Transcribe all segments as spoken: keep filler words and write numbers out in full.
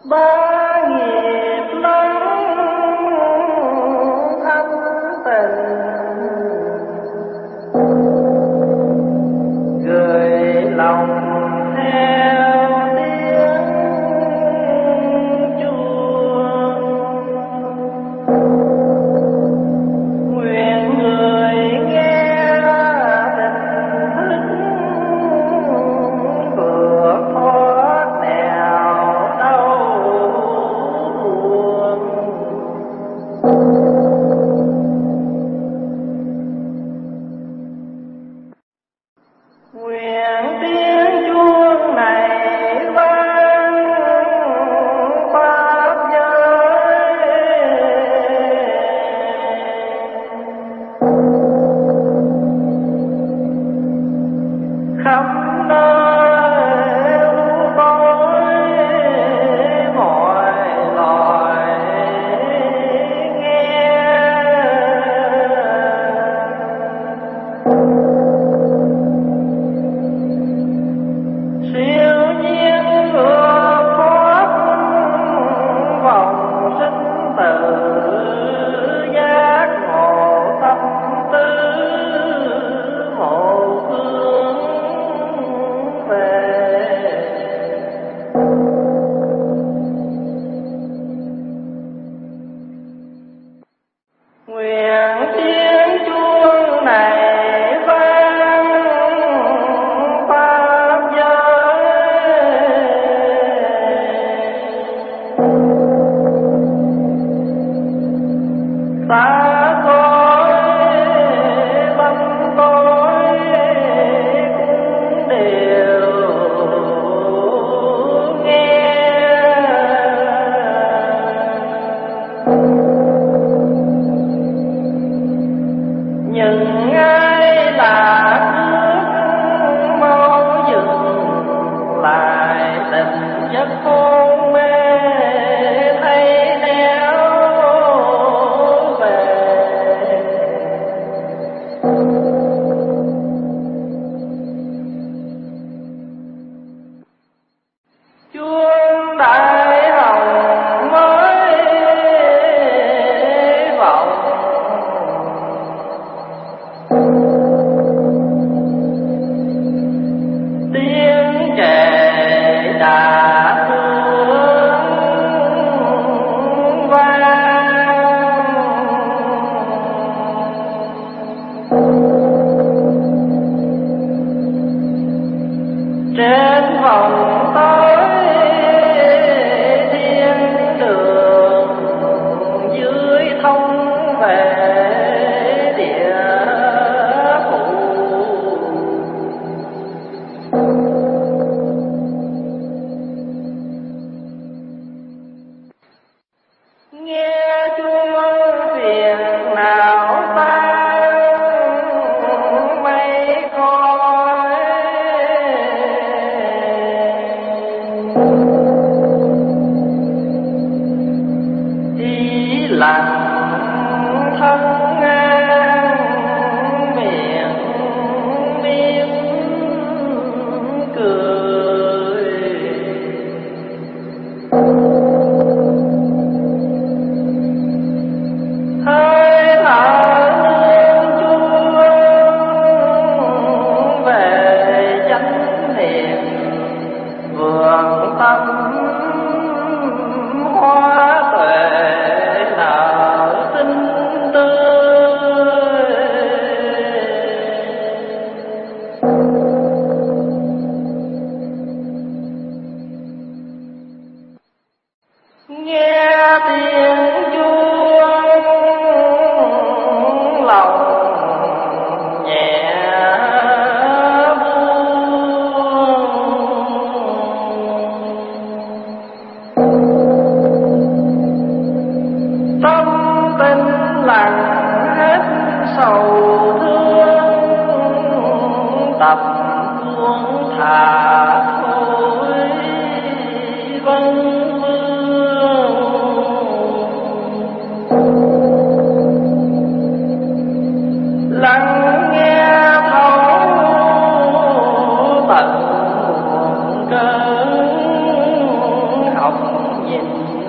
cơn hồng nhìn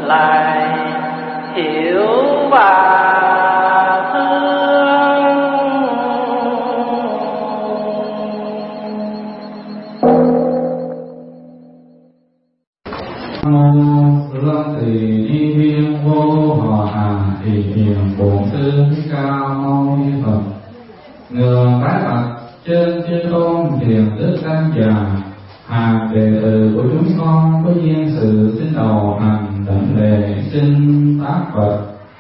lại hiểu và trên chư tôn hiền đức tăng già, hàng đệ tử của chúng con có duyên sự xin đầu hành đảnh lễ xin tác Phật.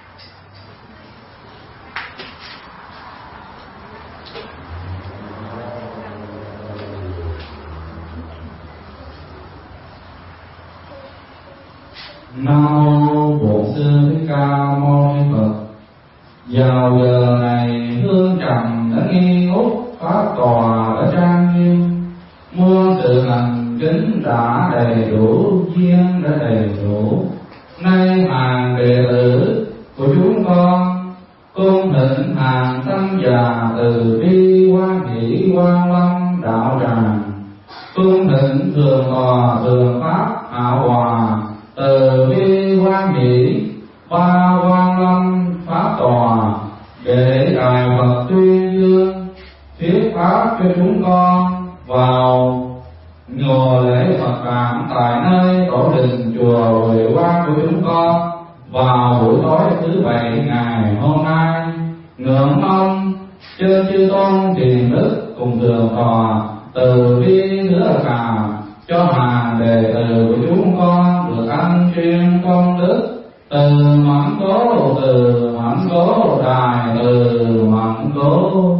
Nam mô Bổn Sư Thích Ca Mâu Ni Phật. Vào giờ này hương trầm đã nghi ngút, pháp tòa đã trang nghiêm, muôn sự hành kính đã đầy đủ, duyên đã đầy đủ. Nay hàng đệ tử của chúng con cung thịnh hàng tăng già từ bi quan hỷ quan lâm đạo tràng, cung thịnh thường tòa thường pháp hảo hòa từ bi quan hỷ ba quan lâm pháp tòa, để đại Phật tuyên dương thuyết pháp cho chúng con vào mùa lễ Phật đản tại nơi tổ đình chùa Huệ Quang của chúng con vào buổi tối thứ bảy ngày hôm nay. Ngưỡng mong trên chư tôn thiền đức cùng thường tòa từ bi hứa cả cho hàng đệ tử của chúng con được ăn chuyên công đức từ mãn cố từ mãn cố đài từ mãn cố.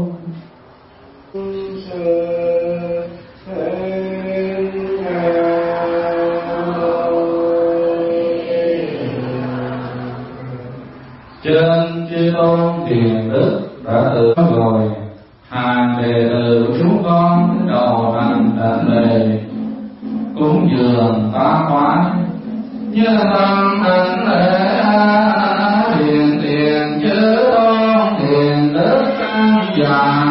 Trên chư tôn thiền đức đã từ rồi, hàng đệ tử của chúng con đến đầu hành đảnh lễ cúng dường tám quán như tâm đảnh lễ thiền tiền chư tôn thiền đức tăng già.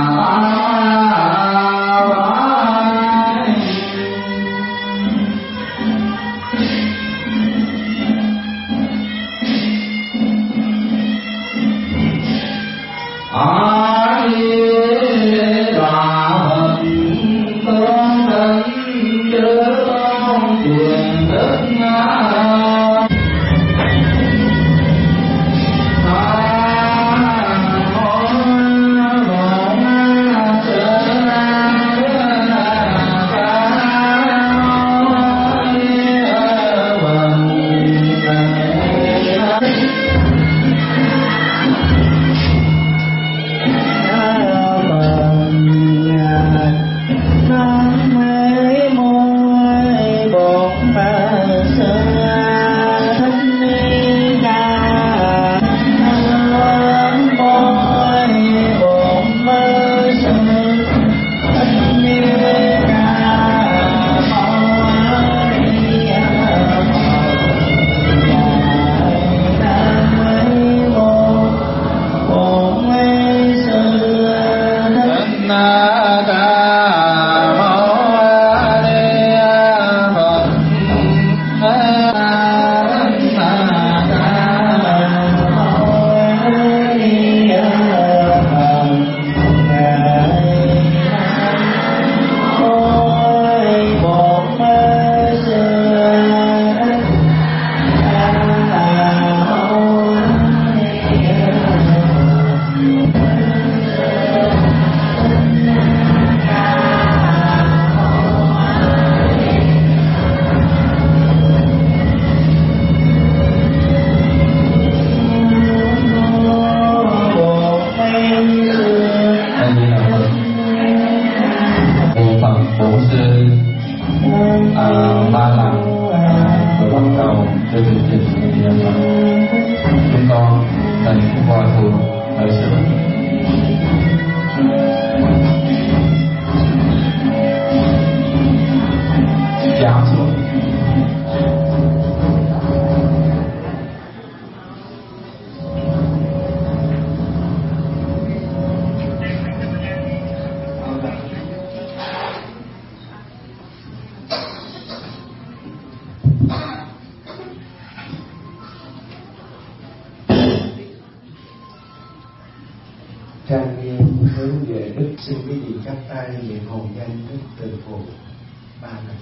trang nghiêm hướng về Đức. Xin quý vị chắp tay niệm hồn danh Đức Từ Phụ ba lần.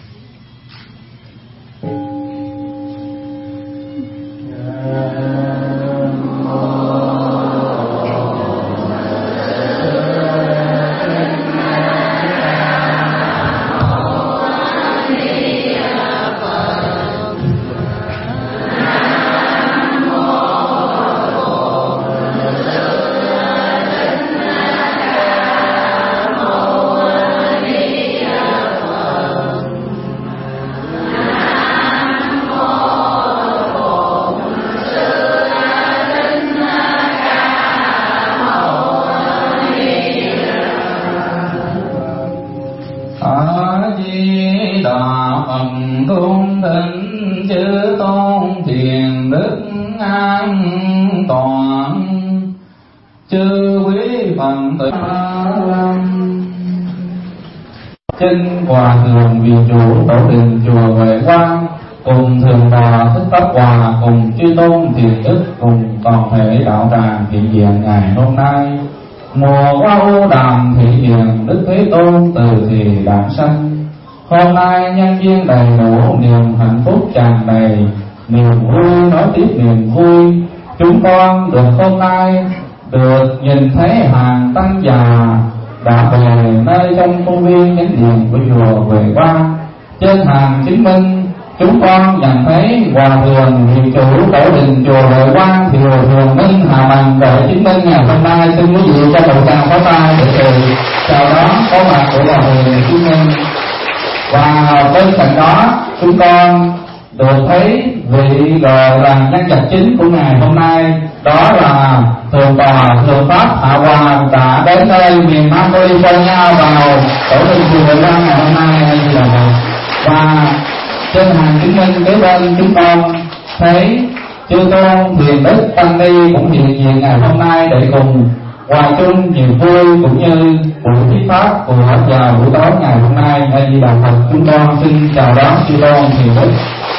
Chân Hòa Thượng Viện Chủ Tổ Đình Chùa Huệ Quang cùng Thượng Tọa Thích Pháp Hòa cùng chư tôn thiền đức cùng toàn thể đạo tràng hiện diện ngày hôm nay, mùa hoa u đàm thị hiện Đức Thế Tôn từ thì đản sanh. Hôm nay nhân duyên đầy đủ, niềm hạnh phúc tràn đầy, niềm vui nói tiếp niềm vui, chúng con được hôm nay được nhìn thấy hàng tăng già đã về nơi trong công viên chánh điện của chùa Huệ Quang. Trên hàng chứng minh chúng con nhận thấy Hòa Thượng Viện Chủ Tổ Đình chùa Huệ Quang thì Hòa Thượng Minh Hà Bằng để chứng minh ngày hôm nay. Xin quý vị cho đầu tràng pháo tay để từ chào đón có mặt của Hòa Thượng chứng minh. Và bên cạnh đó chúng con được thấy vị gọi là nhân vật chính của ngày hôm nay, đó là Thượng Tọa Thượng Pháp Hạ Hòa đã đến nơi miền Nam California vào Tổ Đình chùa Huệ Quang ngày hôm nay hay là vậy. Và trên hàng chứng minh kế bên chúng con thấy chư tôn thiền đức tăng ni cũng hiện diện ngày hôm nay để cùng hòa chung niềm vui cũng như buổi thuyết pháp của vào buổi tối ngày hôm nay. Hay Di Đà Phật, chúng con xin chào đón chư tôn thiền đức.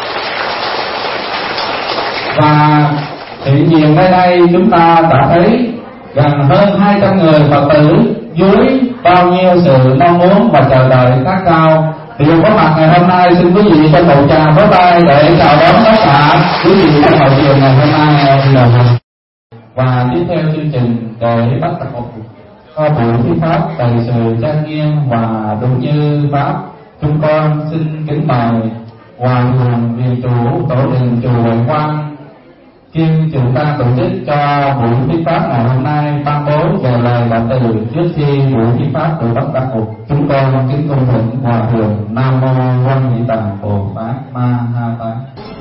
Và hiện diện nơi đây chúng ta đã thấy gần hơn hai trăm người Phật tử dưới bao nhiêu sự mong muốn và chờ đợi khát khao đều có mặt ngày hôm nay. Xin quý vị cho một tràng pháo tay để chào đón tất cả quý vị trong hội trường ngày hôm nay. Và tiếp theo chương trình để bắt đầu có buổi thuyết pháp đầy sự trang nghiêm và đúng như pháp, chúng con xin kính mời Hòa Thượng Viện Chủ Tổ Đình chùa Huệ Quang kiêm chúng ta tổ chức cho buổi thuyết pháp ngày hôm nay ban bố về lời đại từ trước khi buổi thuyết pháp được bắt đầu. Chúng con kính cung thỉnh Hòa Thượng. Nam mô Quan Nhị Tạng Bồ Tát Ma Ha Tát.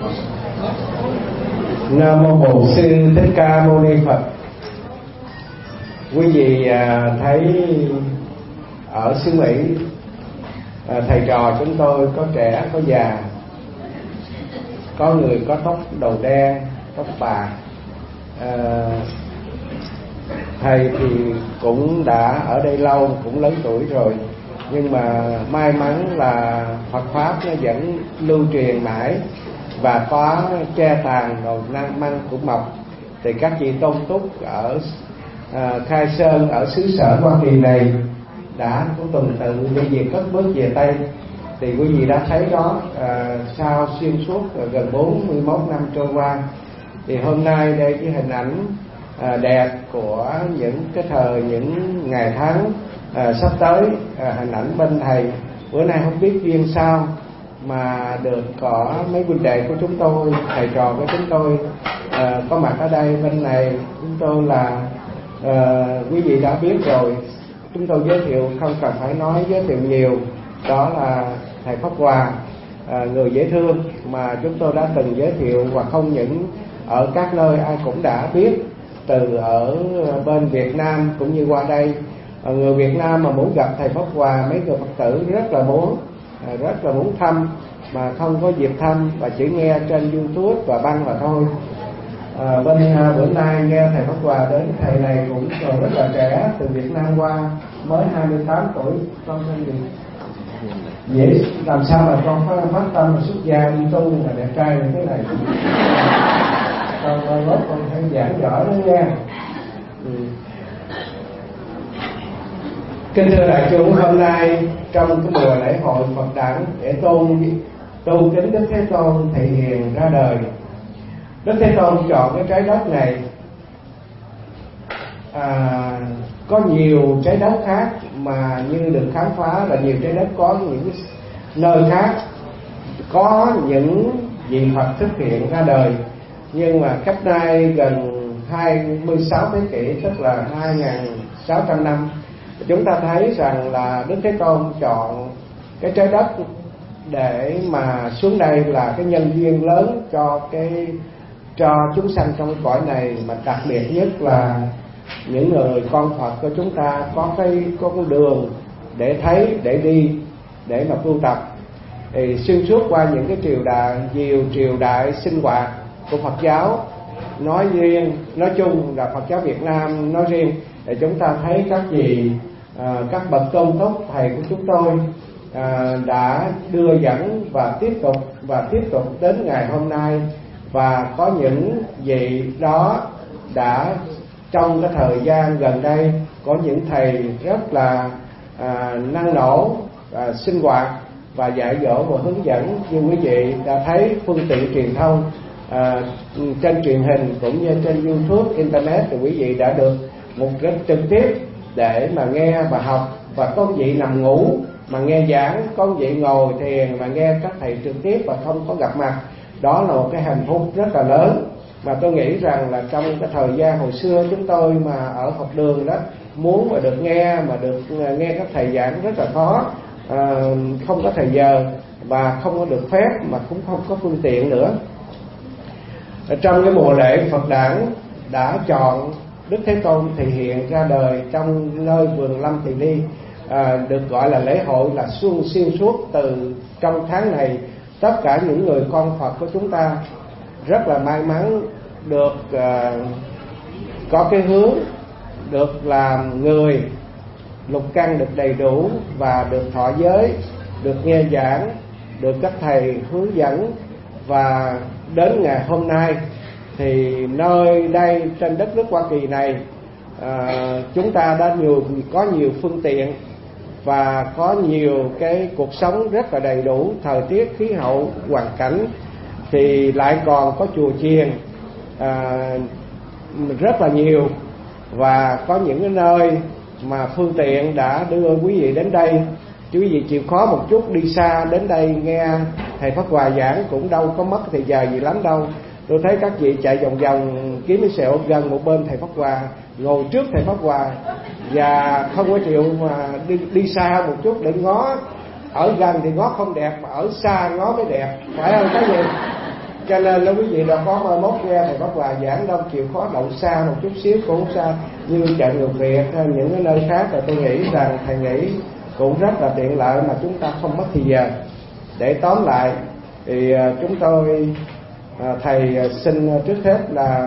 Nam mô Bổn Sư Thích Ca Mâu Ni Phật. Quý vị à, thấy ở xứ Mỹ à, thầy trò chúng tôi có trẻ có già, có người có tóc đầu đen, tóc bạc. À, thầy thì cũng đã ở đây lâu, cũng lớn tuổi rồi, nhưng mà may mắn là Phật pháp nó vẫn lưu truyền mãi và có che tàn rồi năng măng cũng mọc. Thì các vị tôn túc ở à, Khai Sơn ở xứ sở Hoa Kỳ này đã có tuần tự đi về cất bước về Tây. Thì quý vị đã thấy đó, à, sau xuyên suốt gần bốn mươi mốt năm trôi qua, thì hôm nay đây cái hình ảnh à, đẹp của những cái thời, những ngày tháng à, sắp tới, à, hình ảnh bên thầy. Bữa nay không biết duyên sao mà được có mấy huynh đệ của chúng tôi, thầy trò của chúng tôi à, có mặt ở đây. Bên này chúng tôi là à, quý vị đã biết rồi, chúng tôi giới thiệu không cần phải nói giới thiệu nhiều. Đó là thầy Pháp Hòa, à, người dễ thương mà chúng tôi đã từng giới thiệu, và không những ở các nơi ai cũng đã biết, từ ở bên Việt Nam cũng như qua đây. À, người Việt Nam mà muốn gặp thầy Pháp Hòa, mấy người Phật tử rất là muốn, à, rất là muốn thăm mà không có dịp thăm, và chỉ nghe trên YouTube và băng mà thôi. À, bên à, bữa nay nghe thầy Pháp Hòa đến, thầy này cũng còn rất là trẻ, từ Việt Nam qua, mới hai mươi tám tuổi. Con thân gì dễ làm sao mà con có phát tâm mà xuất gia đi tu là đẹp trai như thế này. Con con lớp con phải giảng giỏi đó nha. Ừ. Kính thưa đại chúng, hôm nay trong cái mùa lễ hội Phật đản để tôn tôn kính Đức Thế Tôn Thị Hiền ra đời, Đức Thế Tôn chọn cái trái đất này. À, có nhiều trái đất khác mà như được khám phá là nhiều trái đất có những nơi khác có những vị Phật xuất hiện ra đời, nhưng mà cách nay gần hai mươi sáu thế kỷ, tức là hai nghìn sáu trăm năm, chúng ta thấy rằng là Đức Thế Tôn chọn cái trái đất để mà xuống đây là cái nhân duyên lớn cho cái cho chúng sanh trong cõi này, mà đặc biệt nhất là những người con Phật của chúng ta có cái có con đường để thấy, để đi, để mà tu tập. Thì xuyên suốt qua những cái triều đại, nhiều triều đại sinh hoạt của Phật giáo nói riêng, nói chung là Phật giáo Việt Nam nói riêng, thì chúng ta thấy các vị à, các bậc tôn túc thầy của chúng tôi à, đã đưa dẫn và tiếp tục và tiếp tục đến ngày hôm nay, và có những vị đó đã trong cái thời gian gần đây có những thầy rất là à, năng nổ à, sinh hoạt và dạy dỗ và hướng dẫn. Như quý vị đã thấy phương tiện truyền thông à, trên truyền hình cũng như trên YouTube, Internet, thì quý vị đã được một cách trực tiếp để mà nghe và học. Và có vị nằm ngủ mà nghe giảng, có vị ngồi thiền mà nghe các thầy trực tiếp và không có gặp mặt. Đó là một cái hạnh phúc rất là lớn. Mà tôi nghĩ rằng là trong cái thời gian hồi xưa chúng tôi mà ở học đường đó, muốn mà được nghe mà được nghe các thầy giảng rất là khó, à, không có thời giờ và không có được phép, mà cũng không có phương tiện nữa. Ở trong cái mùa lễ Phật đản đã chọn Đức Thế Tôn Thị Hiện ra đời trong nơi vườn Lâm Tỳ Ni, à, được gọi là lễ hội là xuân xuyên suốt từ trong tháng này. Tất cả những người con Phật của chúng ta rất là may mắn được uh, có cái hướng được làm người lục căn được đầy đủ và được thọ giới, được nghe giảng, được các thầy hướng dẫn. Và đến ngày hôm nay thì nơi đây trên đất nước Hoa Kỳ này, uh, chúng ta đã nhiều có nhiều phương tiện và có nhiều cái cuộc sống rất là đầy đủ, thời tiết, khí hậu, hoàn cảnh, thì lại còn có chùa chiền à, rất là nhiều, và có những cái nơi mà phương tiện đã đưa quý vị đến đây. Chứ quý vị chịu khó một chút đi xa đến đây nghe thầy Pháp Hòa giảng cũng đâu có mất thời giờ gì lắm đâu. Tôi thấy các vị chạy vòng vòng kiếm cái sẹo gần một bên thầy Pháp Hòa, ngồi trước thầy Pháp Hòa, và không có chịu mà đi, đi xa một chút để ngó. Ở gần thì ngó không đẹp, mà ở xa ngó mới đẹp, phải không các vị? Cho nên là quý vị đâu có mơ mốt nghe thầy Pháp Hòa giảng đâu, chịu khó đậu xa một chút xíu cũng không xa. Như chợ Người Việt hay những cái nơi khác là tôi nghĩ rằng thầy nghĩ cũng rất là tiện lợi mà chúng ta không mất thời giờ. Để tóm lại thì chúng tôi thầy xin trước hết là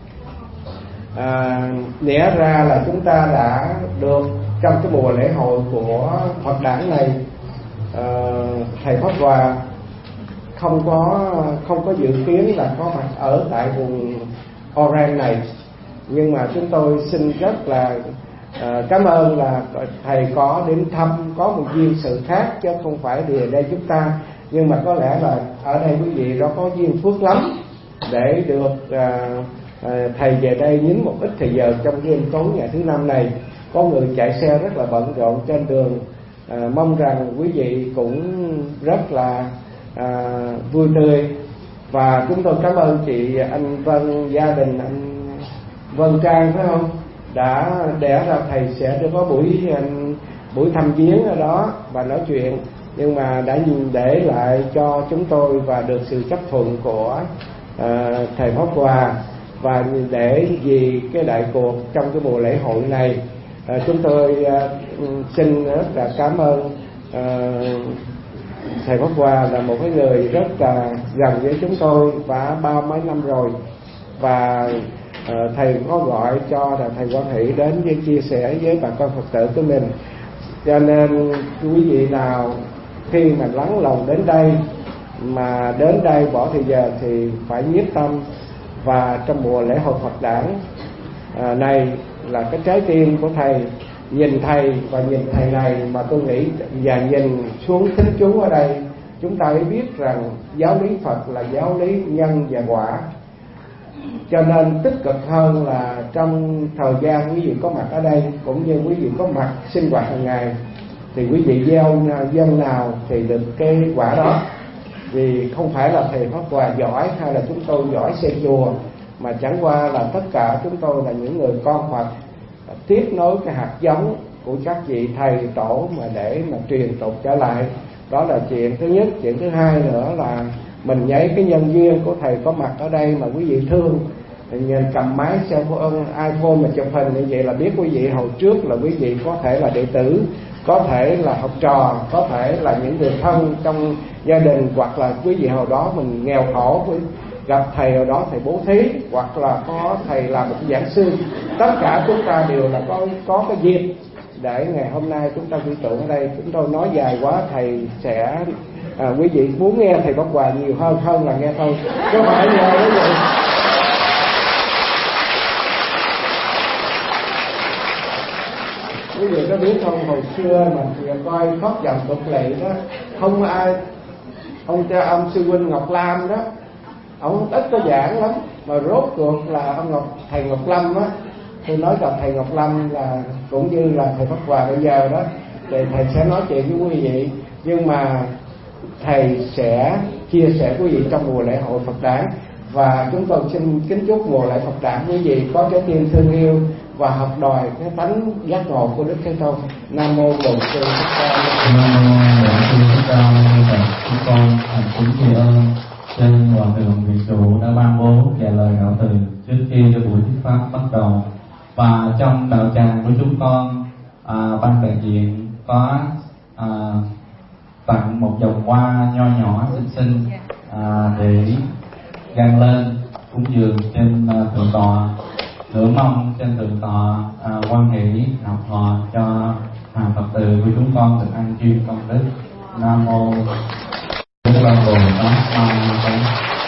à, lẽ ra là chúng ta đã được trong cái mùa lễ hội của Phật đản này, à, thầy Pháp Hòa không có không có dự kiến là có mặt ở tại vùng Orange này, nhưng mà chúng tôi xin rất là à, cảm ơn là thầy có đến thăm, có một duyên sự khác chứ không phải về đây chúng ta. Nhưng mà có lẽ là ở đây quý vị đó có duyên phước lắm để được à, à, thầy về đây nhín một ít thời giờ trong đêm tối ngày thứ năm này. Có người chạy xe rất là bận rộn trên đường, à, mong rằng quý vị cũng rất là à, vui tươi. Và chúng tôi cảm ơn chị anh Vân, gia đình anh Vân Trang phải không, đã đẻ ra thầy sẽ có buổi buổi thăm viếng ở đó và nói chuyện, nhưng mà đã để lại cho chúng tôi và được sự chấp thuận của à, thầy Pháp Hòa. Và để vì cái đại cuộc trong cái mùa lễ hội này, à, chúng tôi à, xin rất là cảm ơn à, thầy Pháp Hòa là một cái người rất là gần với chúng tôi và ba mấy năm rồi. Và à, thầy có gọi cho là thầy Quang Hỷ đến với chia sẻ với bà con Phật tử của mình. Cho nên quý vị nào khi mà lắng lòng đến đây, mà đến đây bỏ thời giờ thì phải nhiếp tâm. Và trong mùa lễ hội Phật đản à, này là cái trái tim của thầy nhìn thầy và nhìn thầy này mà tôi nghĩ và nhìn xuống thính chúng ở đây, chúng ta mới biết rằng giáo lý Phật là giáo lý nhân và quả. Cho nên tích cực hơn là trong thời gian quý vị có mặt ở đây, cũng như quý vị có mặt sinh hoạt hàng ngày, thì quý vị gieo dân nào thì được cái quả đó. Vì không phải là thầy Pháp Hòa giỏi hay là chúng tôi giỏi xây chùa, mà chẳng qua là tất cả chúng tôi là những người con Phật tiếp nối cái hạt giống của các vị thầy tổ mà để mà truyền tục trở lại. Đó là chuyện thứ nhất. Chuyện thứ hai nữa là mình nhảy cái nhân duyên của thầy có mặt ở đây mà quý vị thương, nhìn cầm máy xe iPhone mà chụp hình như vậy là biết quý vị hồi trước là quý vị có thể là đệ tử, có thể là học trò, có thể là những người thân trong gia đình, hoặc là quý vị hồi đó mình nghèo khổ, gặp thầy hồi đó thầy bố thí, hoặc là có thầy làm một giảng sư. Tất cả chúng ta đều là có có cái dịp để ngày hôm nay chúng ta quy tụ ở đây. Chúng tôi nói dài quá, thầy sẽ à, quý vị muốn nghe thầy Pháp Hòa nhiều hơn hơn là nghe thôi, chứ không phải nghe đấy vậy. Quý vị có biết không, hồi xưa mà coi Pháp Dòng Tục Lệ đó, không ai, ông cha ông sư huynh Ngọc Lam đó, ông ít có giảng lắm, mà rốt cuộc là ông Ngọc thầy Ngọc Lâm á, tôi nói gặp thầy Ngọc Lâm là cũng như là thầy Pháp Hòa bây giờ đó, thì thầy sẽ nói chuyện với quý vị, nhưng mà thầy sẽ chia sẻ quý vị trong mùa lễ hội Phật đản. Và chúng tôi xin kính chúc mùa lễ Phật đản quý vị có trái tim thương yêu và học đòi cái tánh giác ngộ của Đức Thế Tôn. Nam mô Bổn Sư Thích Ca Mâu Ni Phật. Nam mô Bổn Sư Thích Ca Mâu Ni Phật. Chúng con thành kính tri ân trên Hòa Thượng Viện Trụ đã ban bố vài lời đạo từ trước khi cho buổi thuyết pháp bắt đầu. Và trong đạo tràng của chúng con, à, ban đại diện có à, tặng một vòng hoa nho nhỏ xinh xinh à, để dâng lên cúng dường trên uh, thượng tọa, nửa mong trên thượng tọa uh, quan hỷ học thọ cho hàng Phật tử của chúng con được ăn chuyên công đức. Nam mô Đức Quan Bồ Tát Ma Ni.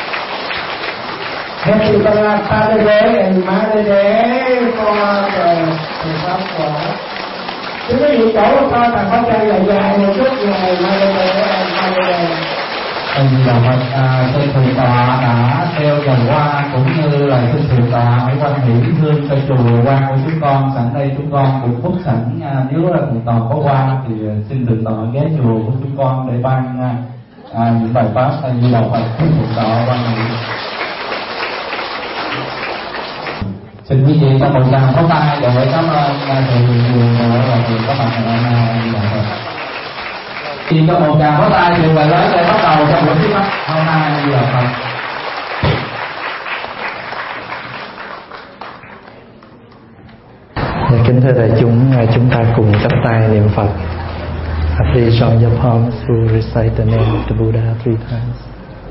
Happy Saturday and Mother Day for the Pháp Hòa. Quý vị chỗ coi thằng Pháp Chay là dài một chút, dài Mother Day and Mother Day. Thầy Đạo Phật à, trên thượng tọa đã treo vòng hoa cũng như là trên thượng tọa hãy quan hỷ hương cho chùa quan của chúng con. Sẵn đây chúng con cũng phúc sẵn à, nếu là thượng tọa có hoa thì xin thượng tọa ghé chùa của chúng con để ban à, những bài pháp thầy Đạo Phật thượng tọa quan hỷ. Xin quý vị có một tràng pháo tay để cảm ơn thầy nhiều là thầy có mặt ngày hôm nay Đạo Phật. Thì có một tràng pháo tay thì bài lớn để bắt đầu trong buổi thuyết pháp hôm nay là Phật. Kính thưa đại chúng, chúng ta cùng chắp tay niệm Phật. Please join your palms to recite the name of the Buddha three times.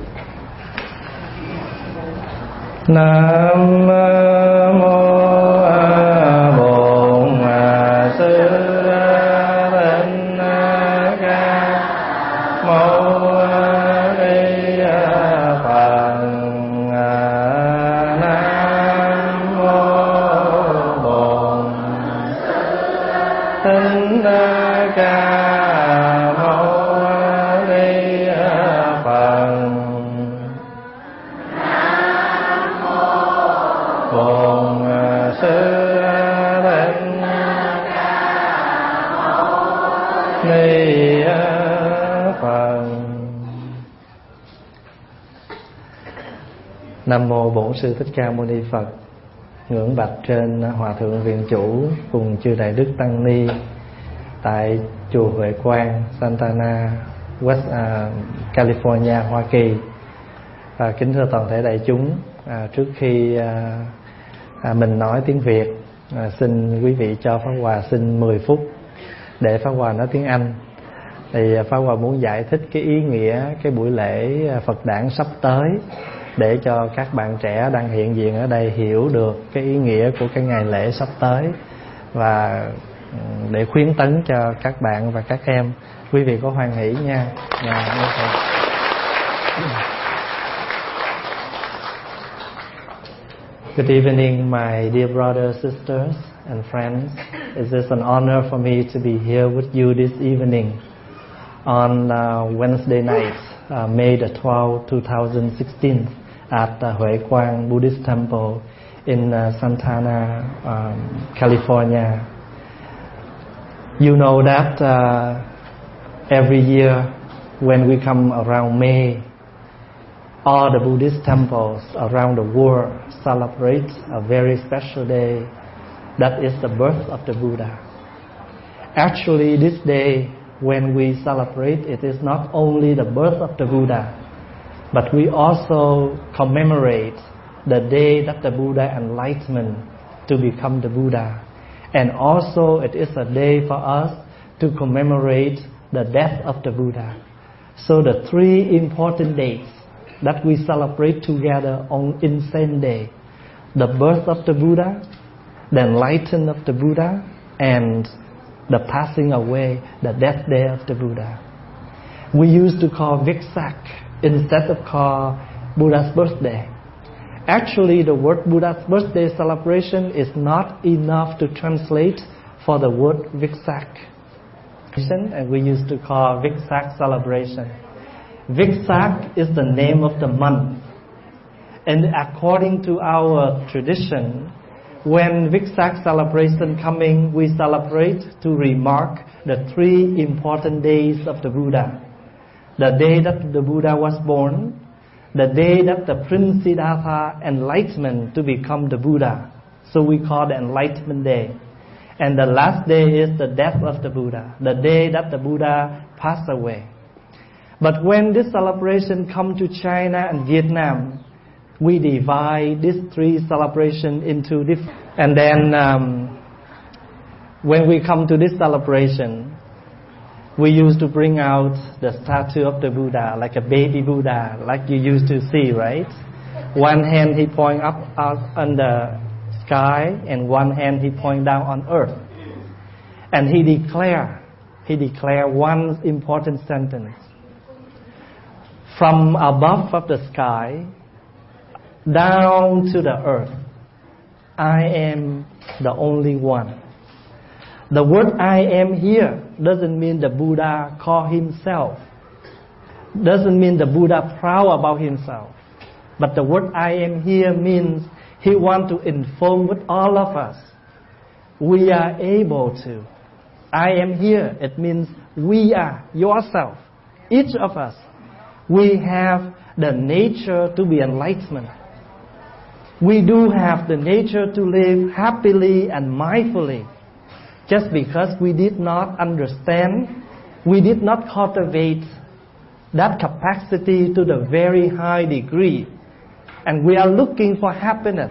Nam mô Bổn Sư Nam mô Bổn Sư Thích Ca Mâu Ni Phật. Ngưỡng bạch trên Hòa Thượng Viện Chủ cùng chư Đại Đức Tăng Ni tại chùa Huệ Quang, Santa Ana, West uh, California, Hoa Kỳ. Và kính thưa toàn thể đại chúng, à, trước khi à, à, mình nói tiếng Việt, à, xin quý vị cho Pháp Hòa xin mười phút để Pháp Hòa nói tiếng Anh. Thì Pháp Hòa muốn giải thích cái ý nghĩa cái buổi lễ Phật đản sắp tới, để cho các bạn trẻ đang hiện diện ở đây hiểu được cái ý nghĩa của cái ngày lễ sắp tới, và để khuyến tấn cho các bạn và các em. Quý vị có hoan hỷ nha. Yeah, okay. Good evening, my dear brothers, sisters, and friends. It is an honor for me to be here with you this evening on uh, Wednesday night, uh, May the twelfth, twenty sixteen, at the Huệ Quang Buddhist Temple in uh, Santa Ana, um, California. You know that uh, every year when we come around May, all the Buddhist temples around the world celebrate a very special day. That is the birth of the Buddha. Actually, this day, when we celebrate, it is not only the birth of the Buddha, but we also commemorate the day that the Buddha enlightened to become the Buddha. And also it is a day for us to commemorate the death of the Buddha. So the three important dates that we celebrate together on in the same day: the birth of the Buddha, the enlightenment of the Buddha, and the passing away, the death day of the Buddha. We used to call Vesak instead of call Buddha's birthday. Actually, the word Buddha's birthday celebration is not enough to translate for the word Vesak. And we used to call Vesak celebration. Vesak is the name of the month. And according to our tradition, when Vesak celebration coming, we celebrate to remark the three important days of the Buddha. The day that the Buddha was born, the day that the Prince Siddhartha enlightenment to become the Buddha. So we call the Enlightenment Day. And the last day is the death of the Buddha, the day that the Buddha passed away. But when this celebration come to China and Vietnam, we divide these three celebrations into different. And then um, when we come to this celebration, we used to bring out the statue of the Buddha, like a baby Buddha, like you used to see, right? One hand he point up out on the sky, and one hand he point down on earth. And he declare, he declare one important sentence: from above of the sky down to the earth, I am the only one. The word I am here doesn't mean the Buddha call himself. Doesn't mean the Buddha proud about himself. But the word I am here means he wants to inform with all of us. We are able to. I am here. It means we are, yourself, each of us. We have the nature to be enlightened. We do have the nature to live happily and mindfully. Just because we did not understand, we did not cultivate that capacity to the very high degree, and we are looking for happiness.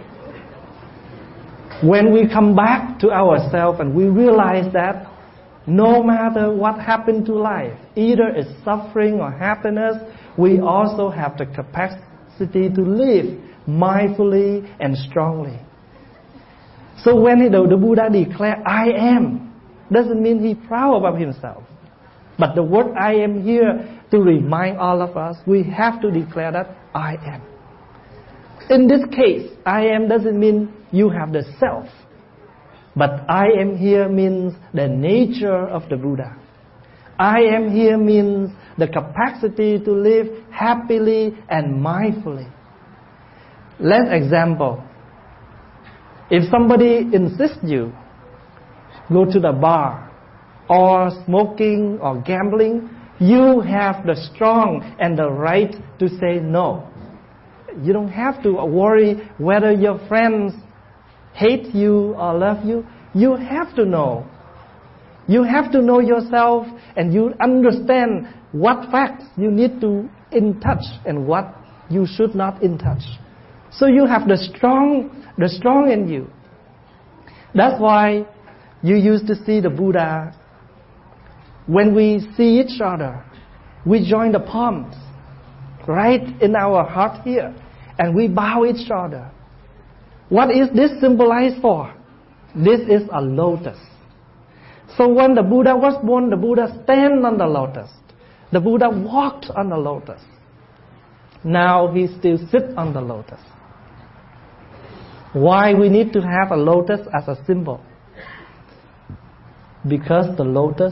When we come back to ourselves and we realize that no matter what happened to life, either it's suffering or happiness, we also have the capacity to live mindfully and strongly. So when the, the Buddha declared, I am, doesn't mean he proud about himself. But the word I am here to remind all of us, we have to declare that I am. In this case, I am doesn't mean you have the self. But I am here means the nature of the Buddha. I am here means the capacity to live happily and mindfully. Let's example. If somebody insists you go to the bar or smoking or gambling, you have the strong and the right to say no. You don't have to worry whether your friends hate you or love you. You have to know. You have to know yourself, and you understand what facts you need to in touch and what you should not in touch. So you have the strong, the strong in you. That's why you used to see the Buddha. When we see each other, we join the palms right in our heart here, and we bow each other. What is this symbolized for? This is a lotus. So when the Buddha was born, the Buddha stand on the lotus. The Buddha walked on the lotus. Now he still sits on the lotus. Why we need to have a lotus as a symbol? because the lotus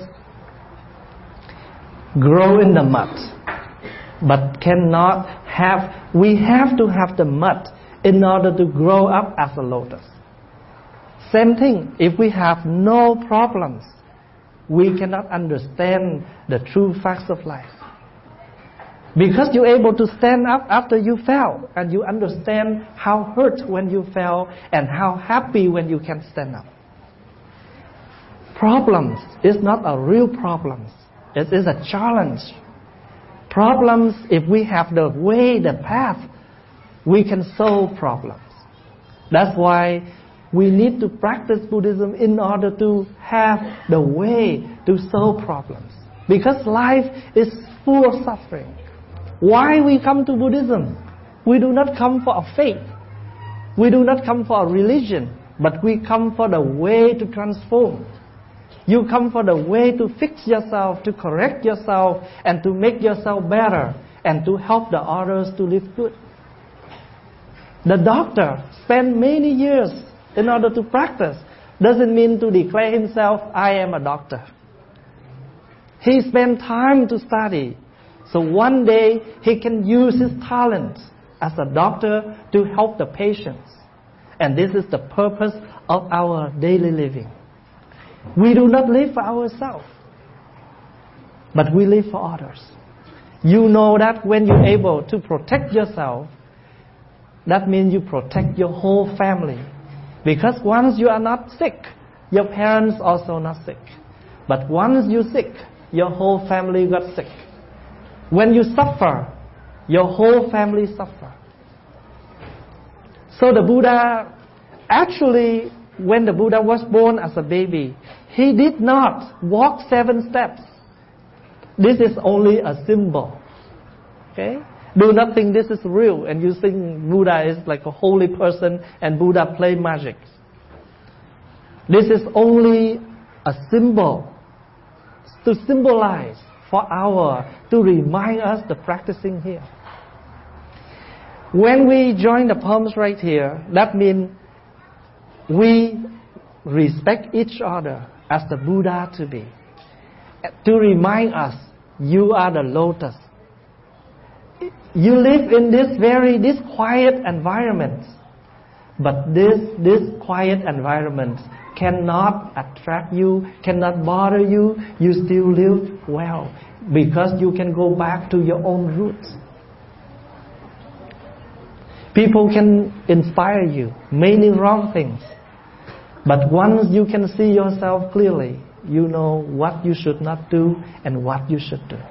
grow in the mud, but cannot have, we have to have the mud in order to grow up as a lotus. Same thing, if we have no problems, we cannot understand the true facts of life. Because you're able to stand up after you fell, and you understand how hurt when you fell and how happy when you can stand up. Problems is not a real problem. It is a challenge. Problems, if we have the way, the path, we can solve problems. That's why we need to practice Buddhism in order to have the way to solve problems. Because life is full of suffering. Why we come to Buddhism? We do not come for a faith. We do not come for a religion, but we come for the way to transform. You come for the way to fix yourself, to correct yourself, and to make yourself better, and to help the others to live good. The doctor spent many years in order to practice. Doesn't mean to declare himself, I am a doctor. He spent time to study. So one day he can use his talent as a doctor to help the patients. And this is the purpose of our daily living. We do not live for ourselves, but we live for others. You know that when you're able to protect yourself, that means you protect your whole family. Because once you are not sick, your parents also not sick. But once you're sick, your whole family got sick. When you suffer, your whole family suffer. So the Buddha, actually, when the Buddha was born as a baby, he did not walk seven steps. This is only a symbol. Okay? Do not think this is real and you think Buddha is like a holy person and Buddha play magic. This is only a symbol to symbolize for our, to remind us the practicing here. When we join the palms right here, that means we respect each other as the Buddha to be. To remind us, you are the lotus. You live in this very, this quiet environment. But this, this quiet environment cannot attract you, cannot bother you. You still live well because you can go back to your own roots. People can inspire you, many wrong things. But once you can see yourself clearly, you know what you should not do and what you should do.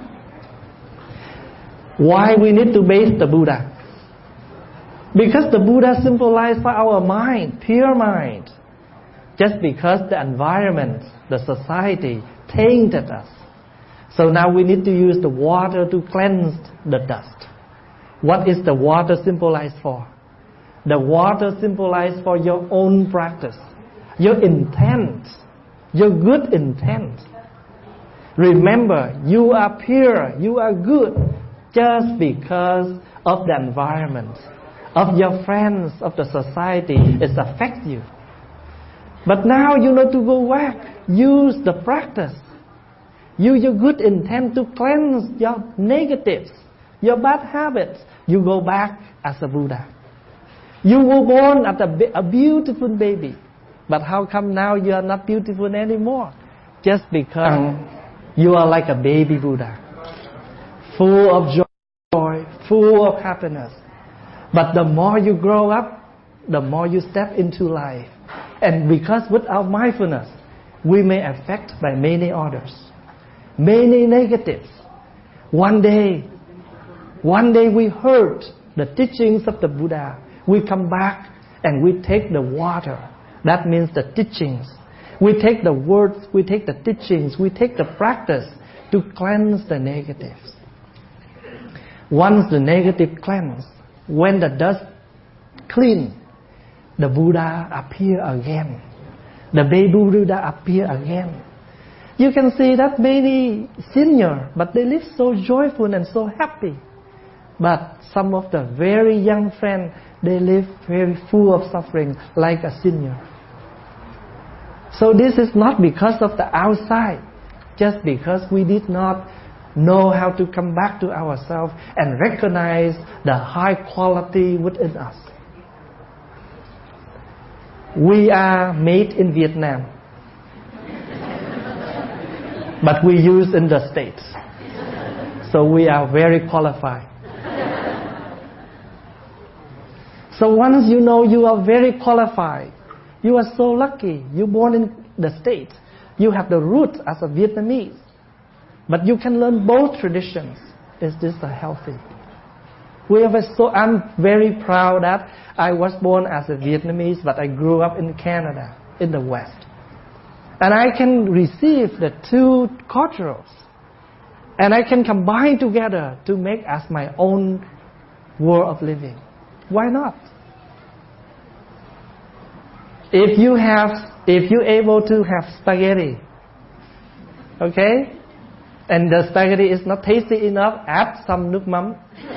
Why we need to base the Buddha? Because the Buddha symbolized for our mind, pure mind. Just because the environment, the society tainted us. So now we need to use the water to cleanse the dust. What is the water symbolized for? The water symbolized for your own practice, your intent, your good intent. Remember, you are pure, you are good, just because of the environment, of your friends, of the society, it affects you. But now you know to go back, use the practice, use your good intent to cleanse your negatives, your bad habits. You go back as a Buddha. You were born as a, a beautiful baby, but how come now you are not beautiful anymore? Just because you are like a baby Buddha, full of joy, full of happiness. But the more you grow up, the more you step into life. And because without mindfulness, we may affect by many others, many negatives. One day, one day we heard the teachings of the Buddha. We come back and we take the water. That means the teachings. We take the words, we take the teachings, we take the practice to cleanse the negatives. Once the negative cleanse, when the dust clean, the Buddha appear again. The baby Buddha appear again. You can see that many senior, but they live so joyful and so happy. But some of the very young friends, they live very full of suffering like a senior. So this is not because of the outside, just because we did not know how to come back to ourselves and recognize the high quality within us. We are made in Vietnam, but we use in the States. So we are very qualified. So once you know you are very qualified, you are so lucky. You born in the States. You have the root as a Vietnamese. But you can learn both traditions. Is this a healthy? We have a, so I'm very proud that I was born as a Vietnamese, but I grew up in Canada, in the West. And I can receive the two cultures. And I can combine together to make as my own world of living. Why not? If you have, if you're able to have spaghetti, okay, and the spaghetti is not tasty enough, add some nước mắm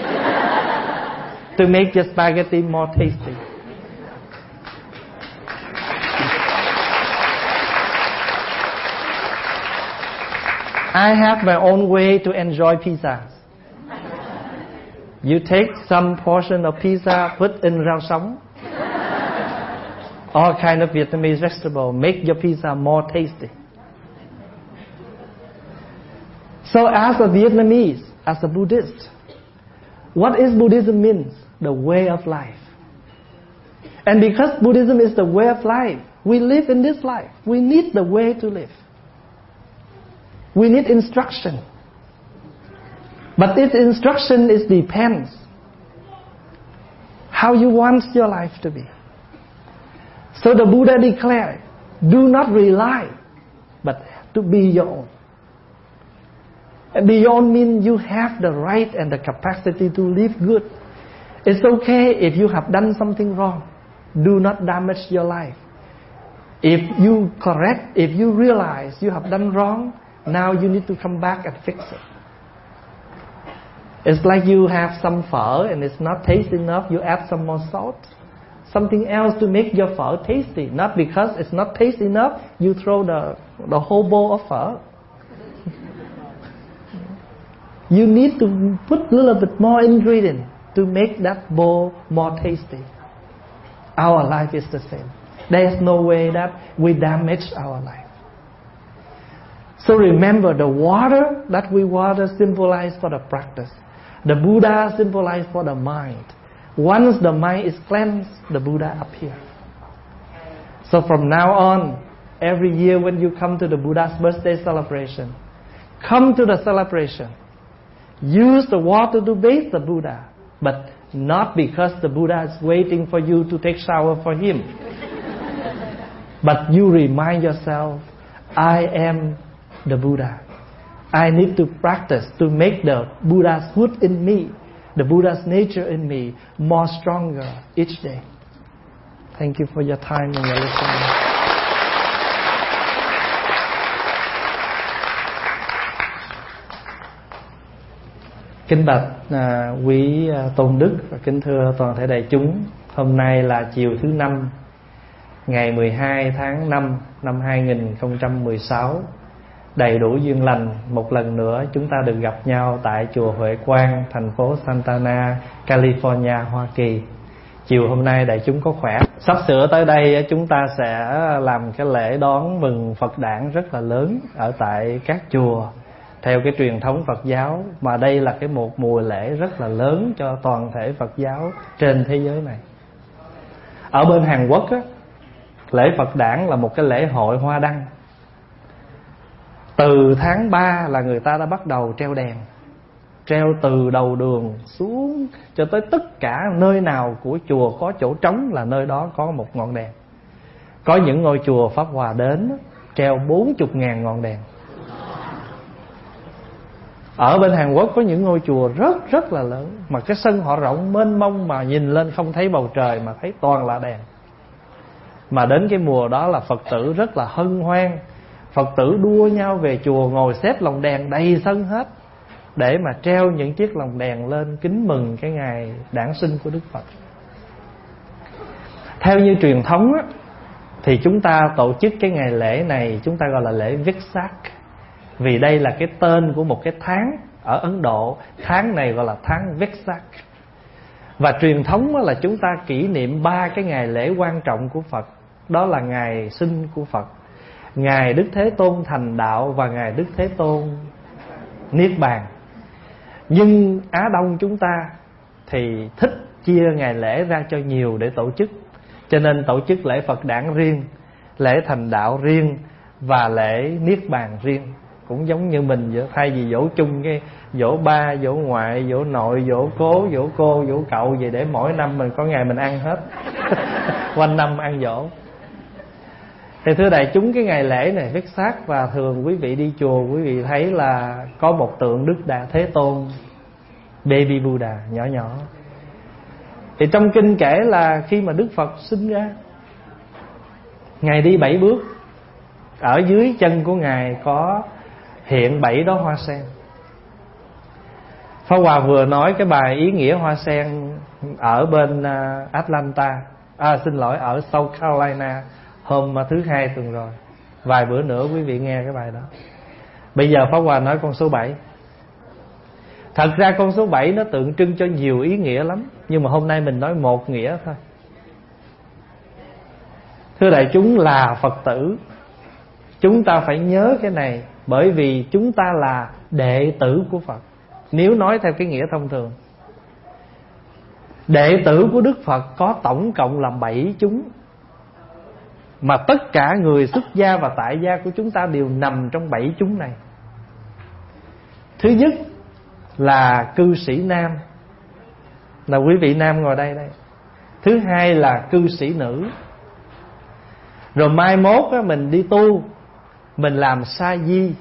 to make your spaghetti more tasty. I have my own way to enjoy pizza. You take some portion of pizza, put in rau sống, all kind of Vietnamese vegetable, make your pizza more tasty. So as a Vietnamese, as a Buddhist, what is Buddhism means? The way of life. And because Buddhism is the way of life, we live in this life. We need the way to live. We need instruction. But this instruction is depends how you want your life to be. So the Buddha declared, do not rely, but to be your own. And be your own means you have the right and the capacity to live good. It's okay if you have done something wrong. Do not damage your life. If you correct, if you realize you have done wrong, now you need to come back and fix it. It's like you have some phở and it's not tasty enough, you add some more salt. Something else to make your phở tasty. Not because it's not tasty enough, you throw the, the whole bowl of phở. You need to put a little bit more ingredient to make that bowl more tasty. Our life is the same. There is no way that we damage our life. So remember, the water that we water symbolize for the practice. The Buddha symbolize for the mind. Once the mind is cleansed, the Buddha appears. So from now on, every year when you come to the Buddha's birthday celebration, come to the celebration. Use the water to bathe the Buddha, but not because the Buddha is waiting for you to take shower for him. But you remind yourself, I am the Buddha. I need to practice to make the Buddha's hood in me, the Buddha's nature in me, more stronger each day. Thank you for your time and your listening. Kính bạch à, quý à, tôn đức và kính thưa toàn thể đại chúng, hôm nay là chiều thứ năm, ngày mười hai tháng năm năm hai nghìn không trăm mười sáu, đầy đủ duyên lành. Một lần nữa chúng ta được gặp nhau tại chùa Huệ Quang, thành phố Santa Ana, California, Hoa Kỳ. Chiều hôm nay đại chúng có khỏe. Sắp sửa tới đây chúng ta sẽ làm cái lễ đón mừng Phật đản rất là lớn ở tại các chùa theo cái truyền thống Phật giáo, mà đây là cái một mùa lễ rất là lớn cho toàn thể Phật giáo trên thế giới này. Ở bên Hàn Quốc á, lễ Phật đản là một cái lễ hội hoa đăng. Từ tháng ba là người ta đã bắt đầu treo đèn, treo từ đầu đường xuống cho tới tất cả nơi nào của chùa có chỗ trống là nơi đó có một ngọn đèn. Có những ngôi chùa Pháp Hòa đến treo bốn mươi ngàn ngọn đèn. Ở bên Hàn Quốc có những ngôi chùa rất rất là lớn, mà cái sân họ rộng mênh mông, mà nhìn lên không thấy bầu trời mà thấy toàn là đèn. Mà đến cái mùa đó là Phật tử rất là hân hoan. Phật tử đua nhau về chùa, ngồi xếp lồng đèn đầy sân hết, để mà treo những chiếc lồng đèn lên kính mừng cái ngày đản sinh của Đức Phật. Theo như truyền thống á, thì chúng ta tổ chức cái ngày lễ này, chúng ta gọi là lễ Vesak, vì đây là cái tên của một cái tháng ở Ấn Độ. Tháng này gọi là tháng Vesak. Và truyền thống là chúng ta kỷ niệm ba cái ngày lễ quan trọng của Phật. Đó là ngày sinh của Phật, ngày Đức Thế Tôn thành đạo và ngày Đức Thế Tôn niết bàn. Nhưng Á Đông chúng ta thì thích chia ngày lễ ra cho nhiều để tổ chức, cho nên tổ chức lễ Phật đản riêng, lễ thành đạo riêng và lễ niết bàn riêng. Cũng giống như mình vậy, thay vì dỗ chung cái dỗ ba, dỗ ngoại, dỗ nội, dỗ cố, dỗ cô, dỗ cậu vậy để mỗi năm mình có ngày mình ăn hết. Quanh năm ăn dỗ. Thì thưa đại chúng, cái ngày lễ này viết xác, và thường quý vị đi chùa quý vị thấy là có một tượng Đức Đạt Thế Tôn Baby Buddha nhỏ nhỏ. Thì trong kinh kể là khi mà Đức Phật sinh ra, Ngài đi bảy bước, ở dưới chân của Ngài có hiện bảy đóa hoa sen. Pháp Hòa vừa nói cái bài ý nghĩa hoa sen ở bên Atlanta, à, xin lỗi, ở South Carolina hôm thứ hai tuần rồi. Vài bữa nữa quý vị nghe cái bài đó. Bây giờ Pháp Hòa nói con số bảy. Thật ra con số bảy nó tượng trưng cho nhiều ý nghĩa lắm, nhưng mà hôm nay mình nói một nghĩa thôi. Thưa đại chúng, là Phật tử, chúng ta phải nhớ cái này, bởi vì chúng ta là đệ tử của Phật. Nếu nói theo cái nghĩa thông thường, đệ tử của Đức Phật có tổng cộng là bảy chúng, mà tất cả người xuất gia và tại gia của chúng ta đều nằm trong bảy chúng này. Thứ nhất là cư sĩ nam, là quý vị nam ngồi đây đây. Thứ hai là cư sĩ nữ. Rồi mai mốt á, mình đi tu, mình làm sa di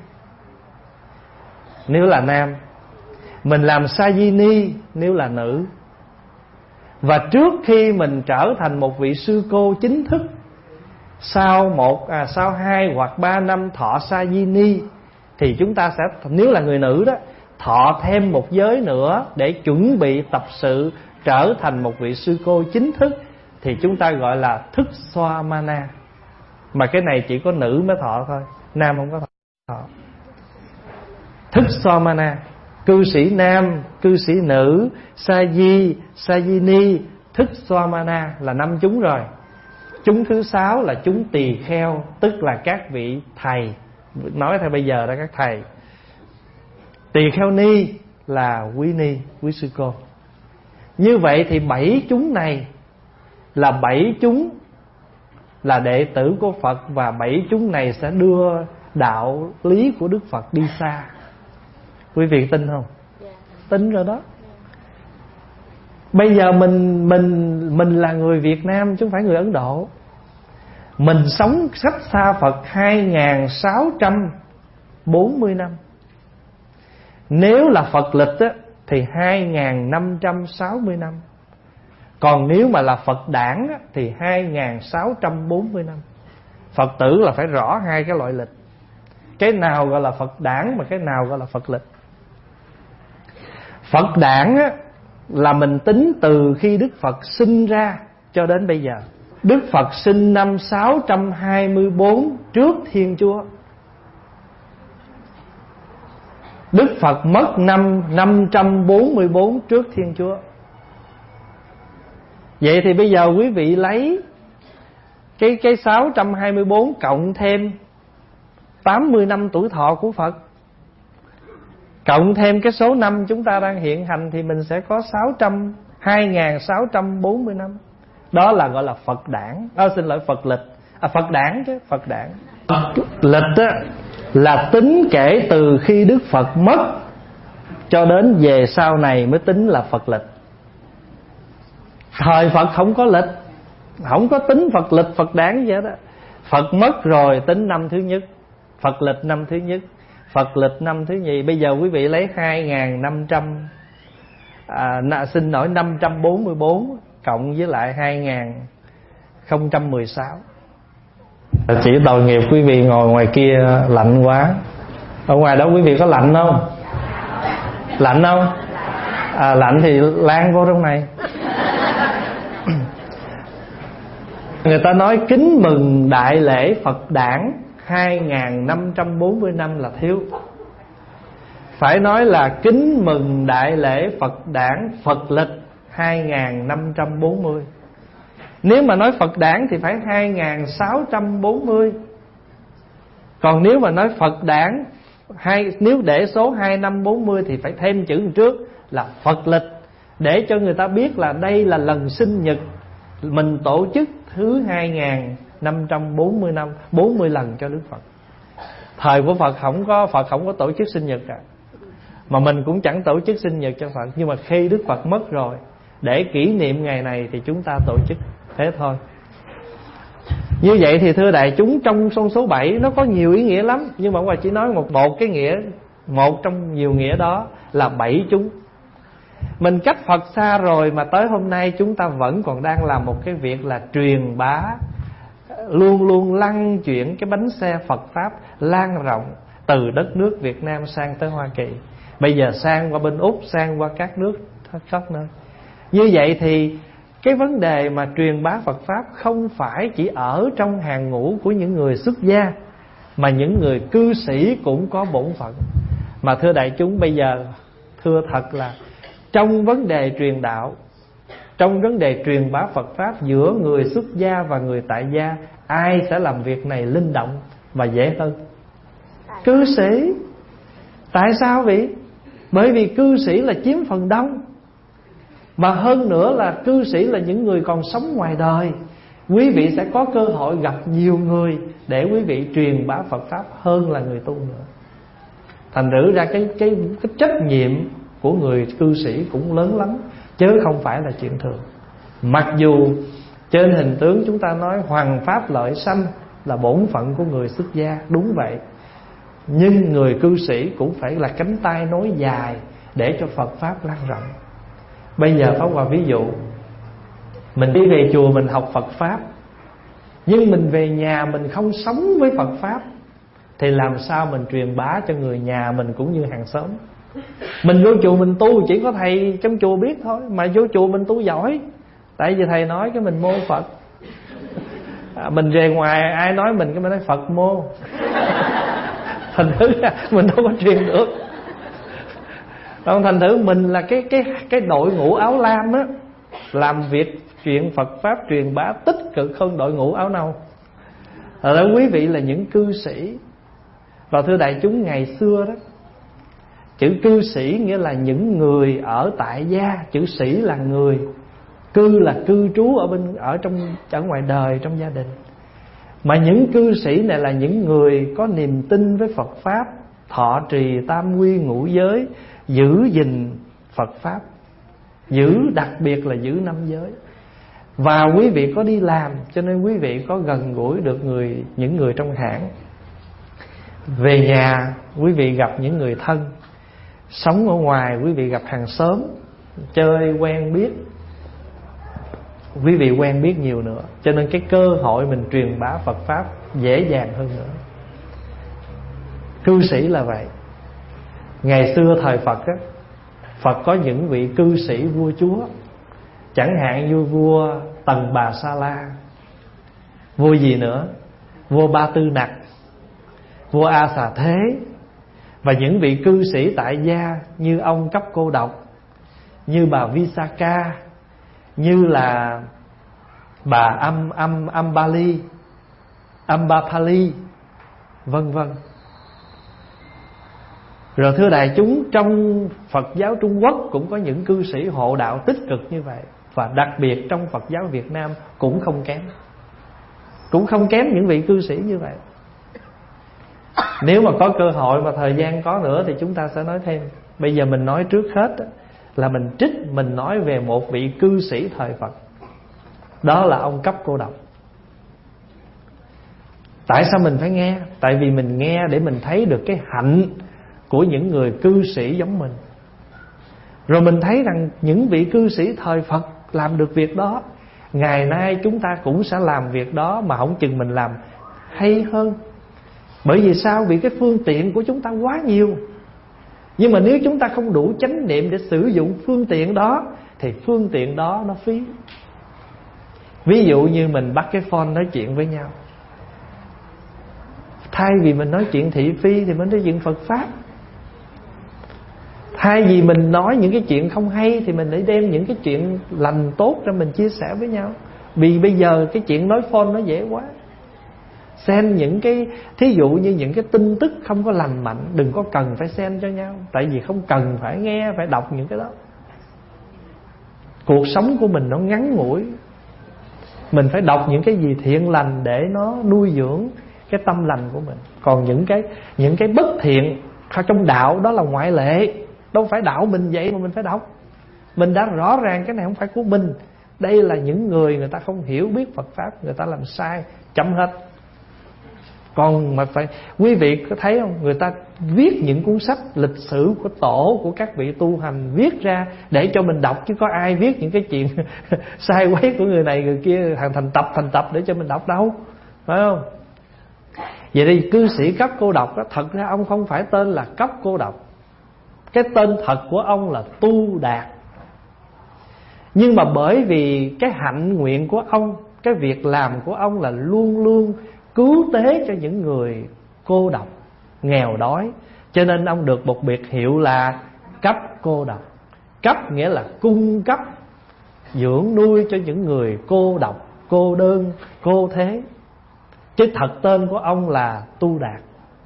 nếu là nam, mình làm sa di ni nếu là nữ. Và trước khi mình trở thành một vị sư cô chính thức, sau một à, sau hai hoặc ba năm thọ sa di ni, thì chúng ta sẽ, nếu là người nữ đó, thọ thêm một giới nữa để chuẩn bị tập sự trở thành một vị sư cô chính thức, thì chúng ta gọi là thức xoa mana. Mà cái này chỉ có nữ mới thọ thôi, nam không có thọ. Thức xoa mana, cư sĩ nam, cư sĩ nữ, sa di, sa di ni, thức xoa mana là năm chúng rồi. Chúng thứ sáu là chúng tỳ kheo, tức là các vị thầy, nói theo bây giờ đó, các thầy. Tỳ kheo ni là quý ni, quý sư cô. Như vậy thì bảy chúng này là bảy chúng là đệ tử của Phật, và bảy chúng này sẽ đưa đạo lý của Đức Phật đi xa. Quý vị tin không? Yeah. Tin rồi đó. Bây giờ mình mình mình là người Việt Nam chứ không phải người Ấn Độ. Mình sống cách xa Phật hai nghìn sáu trăm bốn mươi năm. Nếu là Phật lịch á, thì hai nghìn năm trăm sáu mươi năm. Còn nếu mà là Phật đản á, thì hai nghìn sáu trăm bốn mươi năm. Phật tử là phải rõ hai cái loại lịch. Cái nào gọi là Phật đản mà cái nào gọi là Phật lịch. Phật đản á, là mình tính từ khi Đức Phật sinh ra cho đến bây giờ. Đức Phật sinh năm sáu trăm hai mươi bốn trước Thiên Chúa. Đức Phật mất năm năm trăm bốn mươi bốn trước Thiên Chúa. Vậy thì bây giờ quý vị lấy Cái, cái sáu trăm hai mươi bốn cộng thêm tám mươi năm tuổi thọ của Phật, cộng thêm cái số năm chúng ta đang hiện hành, thì mình sẽ có sáu trăm hai nghìn sáu trăm bốn mươi năm. Đó là gọi là Phật đản. À, xin lỗi, Phật lịch. À, Phật đản chứ, Phật đản. Lịch á, là tính kể từ khi Đức Phật mất cho đến về sau này mới tính là Phật lịch. Thời Phật không có lịch, không có tính Phật lịch, Phật đản vậy đó. Phật mất rồi tính năm thứ nhất, Phật lịch năm thứ nhất, Phật lịch năm thứ nhì. Bây giờ quý vị lấy hai nghìn năm trăm à, xin lỗi năm trăm bốn mươi bốn cộng với lại hai nghìn không trăm mười sáu. Chỉ tội nghiệp quý vị ngồi ngoài kia lạnh quá. Ở ngoài đó quý vị có lạnh không? Lạnh không? À, lạnh thì lan vô trong này. Người ta nói kính mừng đại lễ Phật đản hai nghìn năm trăm bốn mươi năm là thiếu. Phải nói là kính mừng đại lễ Phật đản Phật lịch hai nghìn năm trăm bốn mươi. Nếu mà nói Phật đản thì phải hai nghìn sáu trăm bốn mươi. Còn nếu mà nói Phật đản hai, nếu để số hai nghìn năm trăm bốn mươi thì phải thêm chữ trước là Phật lịch, để cho người ta biết là đây là lần sinh nhật mình tổ chức thứ hai nghìn năm trăm bốn mươi năm, bốn mươi lần cho Đức Phật. Thời của Phật không có Phật không có tổ chức sinh nhật cả, mà mình cũng chẳng tổ chức sinh nhật cho Phật. Nhưng mà khi Đức Phật mất rồi, để kỷ niệm ngày này thì chúng ta tổ chức, thế thôi. Như vậy thì thưa đại chúng, trong son số bảy nó có nhiều ý nghĩa lắm, nhưng mà Hòa chỉ nói một một cái nghĩa, một trong nhiều nghĩa đó là bảy chúng. Mình cách Phật xa rồi mà tới hôm nay chúng ta vẫn còn đang làm một cái việc là truyền bá, luôn luôn lăn chuyển cái bánh xe Phật Pháp lan rộng từ đất nước Việt Nam sang tới Hoa Kỳ, bây giờ sang qua bên Úc, sang qua các nước khắp nơi. Như vậy thì cái vấn đề mà truyền bá Phật Pháp không phải chỉ ở trong hàng ngũ của những người xuất gia, mà những người cư sĩ cũng có bổn phận. Mà thưa đại chúng, bây giờ thưa thật là trong vấn đề truyền đạo, trong vấn đề truyền bá Phật Pháp giữa người xuất gia và người tại gia, ai sẽ làm việc này linh động và dễ hơn? Cư sĩ. Tại sao vậy? Bởi vì cư sĩ là chiếm phần đông, mà hơn nữa là cư sĩ là những người còn sống ngoài đời. Quý vị sẽ có cơ hội gặp nhiều người để quý vị truyền bá Phật Pháp hơn là người tu nữa. Thành thử ra cái, cái, cái trách nhiệm của người cư sĩ cũng lớn lắm, chứ không phải là chuyện thường. Mặc dù trên hình tướng chúng ta nói hoằng pháp lợi sanh là bổn phận của người xuất gia, đúng vậy, nhưng người cư sĩ cũng phải là cánh tay nối dài để cho Phật Pháp lan rộng. Bây giờ Pháp Hòa ví dụ, mình đi về chùa mình học Phật Pháp, nhưng mình về nhà mình không sống với Phật Pháp, thì làm sao mình truyền bá cho người nhà mình cũng như hàng xóm? Mình vô chùa mình tu chỉ có thầy trong chùa biết thôi, mà vô chùa mình tu giỏi, tại vì thầy nói cái mình mô Phật. à, Mình về ngoài ai nói mình cái mình nói Phật mô. Thành thử mình đâu có truyền được. Còn thành thử mình là cái cái cái đội ngũ áo lam á, làm việc chuyện Phật Pháp truyền bá tích cực hơn đội ngũ áo nâu. Ở đó quý vị là những cư sĩ. Và thưa đại chúng, ngày xưa đó, chữ cư sĩ nghĩa là những người ở tại gia, chữ sĩ là người, cư là cư trú ở bên ở trong ở ngoài đời, trong gia đình. Mà những cư sĩ này là những người có niềm tin với Phật Pháp, thọ trì tam quy ngũ giới, giữ gìn Phật Pháp, giữ đặc biệt là giữ năm giới. Và quý vị có đi làm, cho nên quý vị có gần gũi được người những người trong hãng. Về nhà quý vị gặp những người thân, sống ở ngoài quý vị gặp hàng xóm, chơi quen biết, quý vị quen biết nhiều nữa, cho nên cái cơ hội mình truyền bá Phật Pháp dễ dàng hơn nữa. Cư sĩ là vậy. Ngày xưa thời Phật á, Phật có những vị cư sĩ vua chúa, chẳng hạn như vua Tần Bà Sa La, vua gì nữa, vua Ba Tư Nặc, vua A Xà Thế, và những vị cư sĩ tại gia như ông Cấp Cô Độc, như bà Visakha, như là bà Am Am Ambali, Ambapali, vân vân. Rồi thưa đại chúng, trong Phật giáo Trung Quốc cũng có những cư sĩ hộ đạo tích cực như vậy. Và đặc biệt trong Phật giáo Việt Nam cũng không kém, cũng không kém những vị cư sĩ như vậy. Nếu mà có cơ hội và thời gian có nữa thì chúng ta sẽ nói thêm. Bây giờ mình nói trước hết là mình trích, mình nói về một vị cư sĩ thời Phật, đó là ông Cấp Cô Độc. Tại sao mình phải nghe? Tại vì mình nghe để mình thấy được cái hạnh của những người cư sĩ giống mình. Rồi mình thấy rằng những vị cư sĩ thời Phật làm được việc đó, ngày nay chúng ta cũng sẽ làm việc đó, mà không chừng mình làm hay hơn. Bởi vì sao? Vì cái phương tiện của chúng ta quá nhiều. Nhưng mà nếu chúng ta không đủ chánh niệm để sử dụng phương tiện đó, thì phương tiện đó nó phí. Ví dụ như mình bắt cái phone nói chuyện với nhau, thay vì mình nói chuyện thị phi thì mình nói chuyện Phật Pháp. Thay vì mình nói những cái chuyện không hay thì mình để đem những cái chuyện lành tốt ra mình chia sẻ với nhau. Vì bây giờ cái chuyện nói phone nó dễ quá. Send những cái, thí dụ như những cái tin tức không có lành mạnh, đừng có cần phải send cho nhau. Tại vì không cần phải nghe, phải đọc những cái đó. Cuộc sống của mình nó ngắn ngủi, mình phải đọc những cái gì thiện lành để nó nuôi dưỡng cái tâm lành của mình. Còn những cái những cái bất thiện trong đạo đó là ngoại lệ. Đâu phải đạo mình vậy mà mình phải đọc. Mình đã rõ ràng cái này không phải của mình. Đây là những người người ta không hiểu biết Phật Pháp, người ta làm sai, chấm hết. Còn mà phải, quý vị có thấy không, người ta viết những cuốn sách lịch sử của tổ, của các vị tu hành, viết ra để cho mình đọc. Chứ có ai viết những cái chuyện sai quấy của người này người kia thành thành tập thành tập để cho mình đọc đâu, phải không? Vậy thì cư sĩ Cấp Cô Độc đó, thật ra ông không phải tên là Cấp Cô Độc. Cái tên thật của ông là Tu Đạt. Nhưng mà bởi vì cái hạnh nguyện của ông, cái việc làm của ông là luôn luôn cứu tế cho những người cô độc, nghèo đói, cho nên ông được một biệt hiệu là Cấp Cô Độc. Cấp nghĩa là cung cấp, dưỡng nuôi cho những người cô độc, cô đơn, cô thế. Chứ thật tên của ông là Tu Đạt.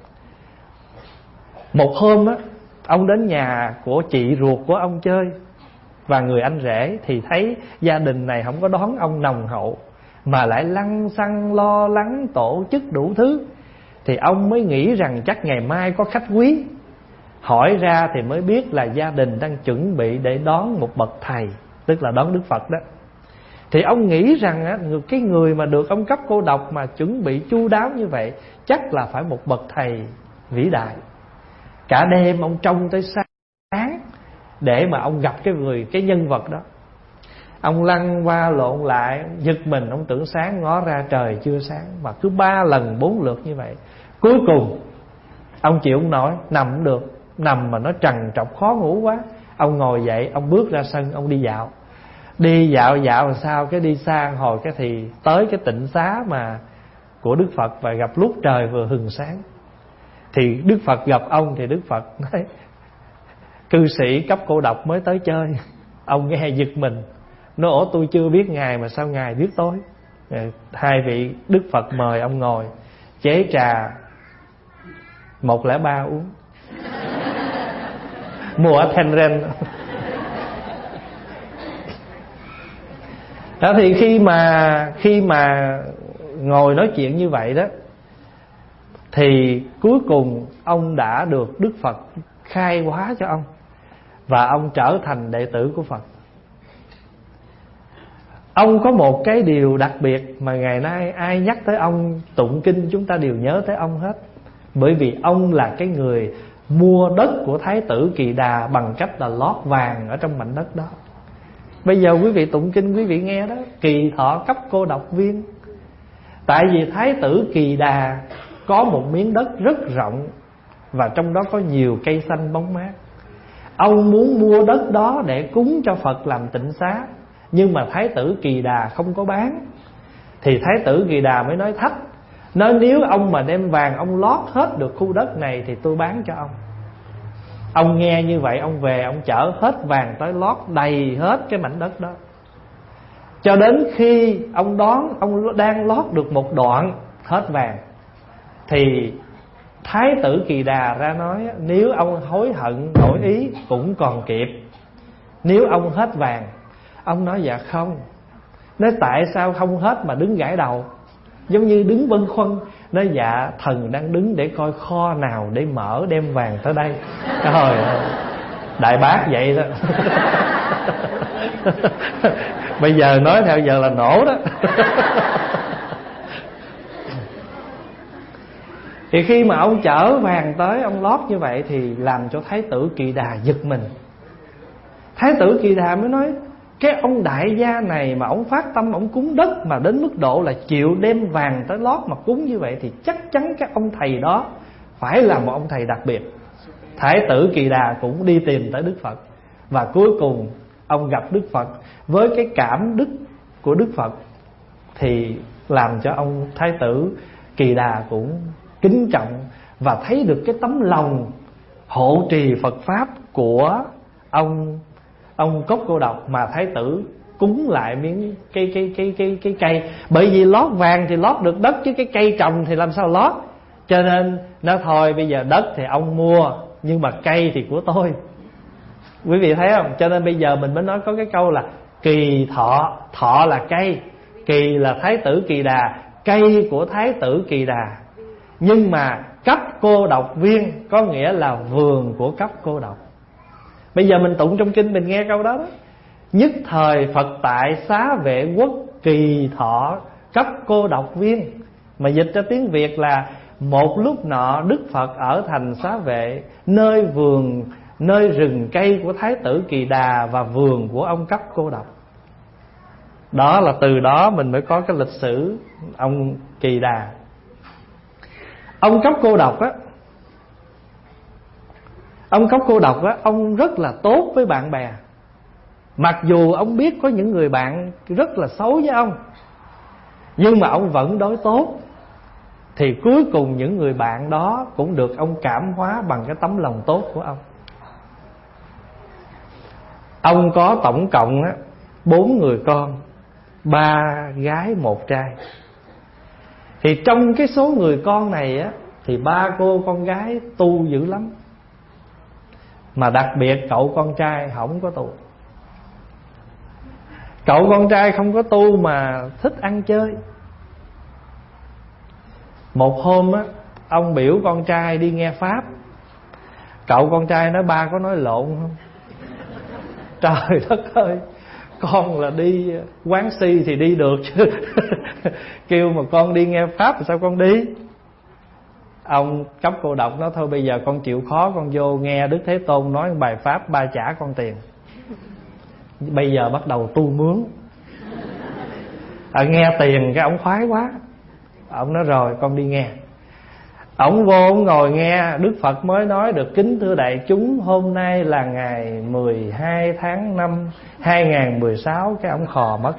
Một hôm á, ông đến nhà của chị ruột của ông chơi, và người anh rể thì thấy gia đình này không có đón ông nồng hậu, mà lại lăng xăng lo lắng tổ chức đủ thứ. Thì ông mới nghĩ rằng chắc ngày mai có khách quý. Hỏi ra thì mới biết là gia đình đang chuẩn bị để đón một bậc thầy, tức là đón Đức Phật đó. Thì ông nghĩ rằng á, cái người mà được ông Cấp Cô Độc mà chuẩn bị chu đáo như vậy chắc là phải một bậc thầy vĩ đại. Cả đêm ông trông tới sáng để mà ông gặp cái người, cái nhân vật đó. Ông lăn qua lộn lại, giật mình, ông tưởng sáng, ngó ra trời chưa sáng. Mà cứ ba lần bốn lượt như vậy. Cuối cùng ông chịu không nổi, nằm không được. Nằm mà nó trằn trọc khó ngủ quá. Ông ngồi dậy, ông bước ra sân, ông đi dạo. Đi dạo dạo làm sao, cái đi xa hồi cái thì tới cái tịnh xá mà của Đức Phật. Và gặp lúc trời vừa hừng sáng. Thì Đức Phật gặp ông thì Đức Phật nói: cư sĩ Cấp Cô Độc mới tới chơi. Ông nghe giật mình, nói: ủa tôi chưa biết ngài mà sao ngài biết tôi? Hai vị Đức Phật mời ông ngồi, chế trà một không ba uống. Mua ở Tenren. Đó, thì khi mà khi mà ngồi nói chuyện như vậy đó, thì cuối cùng ông đã được Đức Phật khai hóa cho ông, và ông trở thành đệ tử của Phật. Ông có một cái điều đặc biệt mà ngày nay ai nhắc tới ông, tụng kinh chúng ta đều nhớ tới ông hết. Bởi vì ông là cái người mua đất của Thái tử Kỳ Đà bằng cách là lót vàng ở trong mảnh đất đó. Bây giờ quý vị tụng kinh quý vị nghe đó, Kỳ Thọ Cấp Cô Độc Viên. Tại vì Thái tử Kỳ Đà có một miếng đất rất rộng, và trong đó có nhiều cây xanh bóng mát. Ông muốn mua đất đó để cúng cho Phật làm tịnh xá, nhưng mà Thái tử Kỳ Đà không có bán. Thì Thái tử Kỳ Đà mới nói thách, nói nếu ông mà đem vàng ông lót hết được khu đất này thì tôi bán cho ông. Ông nghe như vậy, ông về ông chở hết vàng tới lót đầy hết cái mảnh đất đó. Cho đến khi ông đón, ông đang lót được một đoạn hết vàng, thì Thái tử Kỳ Đà ra nói: nếu ông hối hận đổi ý cũng còn kịp, nếu ông hết vàng. Ông nói: dạ không. Nói: tại sao không hết mà đứng gãi đầu, giống như đứng bâng khuâng. Nói: dạ thần đang đứng để coi kho nào để mở đem vàng tới đây. Trời ơi, đại bác vậy đó. Bây giờ nói theo giờ là nổ đó. Thì khi mà ông chở vàng tới, ông lót như vậy thì làm cho Thái tử Kỳ Đà giật mình. Thái tử Kỳ Đà mới nói: cái ông đại gia này mà ông phát tâm ông cúng đất mà đến mức độ là chịu đem vàng tới lót mà cúng như vậy, thì chắc chắn các ông thầy đó phải là một ông thầy đặc biệt. Thái tử Kỳ Đà cũng đi tìm tới Đức Phật, và cuối cùng ông gặp Đức Phật với cái cảm đức của Đức Phật. thì làm cho ông Thái tử Kỳ Đà cũng kính trọng và thấy được cái tấm lòng hộ trì Phật pháp của ông ông Cốc Cô Độc mà Thái tử cúng lại miếng cái cái cái cái cái cây. Bởi vì lót vàng thì lót được đất, chứ cái cây trồng thì làm sao lót. Cho nên nó thôi bây giờ đất thì ông mua, nhưng mà cây thì của tôi. Quý vị thấy không? Cho nên bây giờ mình mới nói có cái câu là kỳ thọ. Thọ là cây, kỳ là Thái tử Kỳ Đà, cây của Thái tử Kỳ Đà. Nhưng mà cấp cô độc viên có nghĩa là vườn của cấp cô độc. Bây giờ mình tụng trong kinh mình nghe câu đó đó. Nhất thời Phật tại xá vệ quốc, kỳ thọ cấp cô độc viên. Mà dịch ra tiếng Việt là một lúc nọ Đức Phật ở thành Xá Vệ, nơi vườn, nơi rừng cây của Thái tử Kỳ Đà và vườn của ông cấp cô độc. Đó là từ đó mình mới có cái lịch sử ông Kỳ Đà. Ông cấp cô độc á, ông cấp cô độc á, ông rất là tốt với bạn bè. Mặc dù ông biết có những người bạn rất là xấu với ông, nhưng mà ông vẫn đối tốt. Thì cuối cùng những người bạn đó cũng được ông cảm hóa bằng cái tấm lòng tốt của ông. Ông có tổng cộng á bốn người con, ba gái một trai. Thì trong cái số người con này á, thì ba cô con gái tu dữ lắm, mà đặc biệt cậu con trai không có tu. Cậu con trai không có tu mà thích ăn chơi. Một hôm á, ông biểu con trai đi nghe pháp. Cậu con trai nói ba có nói lộn không? Trời đất ơi, con là đi quán si thì đi được chứ kêu mà con đi nghe pháp thì sao con đi. Ông cấp cô độc nói thôi bây giờ con chịu khó, con vô nghe Đức Thế Tôn nói bài pháp, ba trả con tiền. Bây giờ bắt đầu tu mướn. À, nghe tiền cái ông khoái quá. Ông nói rồi con đi nghe. Ông vô ông ngồi nghe Đức Phật mới nói được: kính thưa đại chúng, hôm nay là ngày mười hai tháng năm hai nghìn mười sáu. Cái ông khò mất.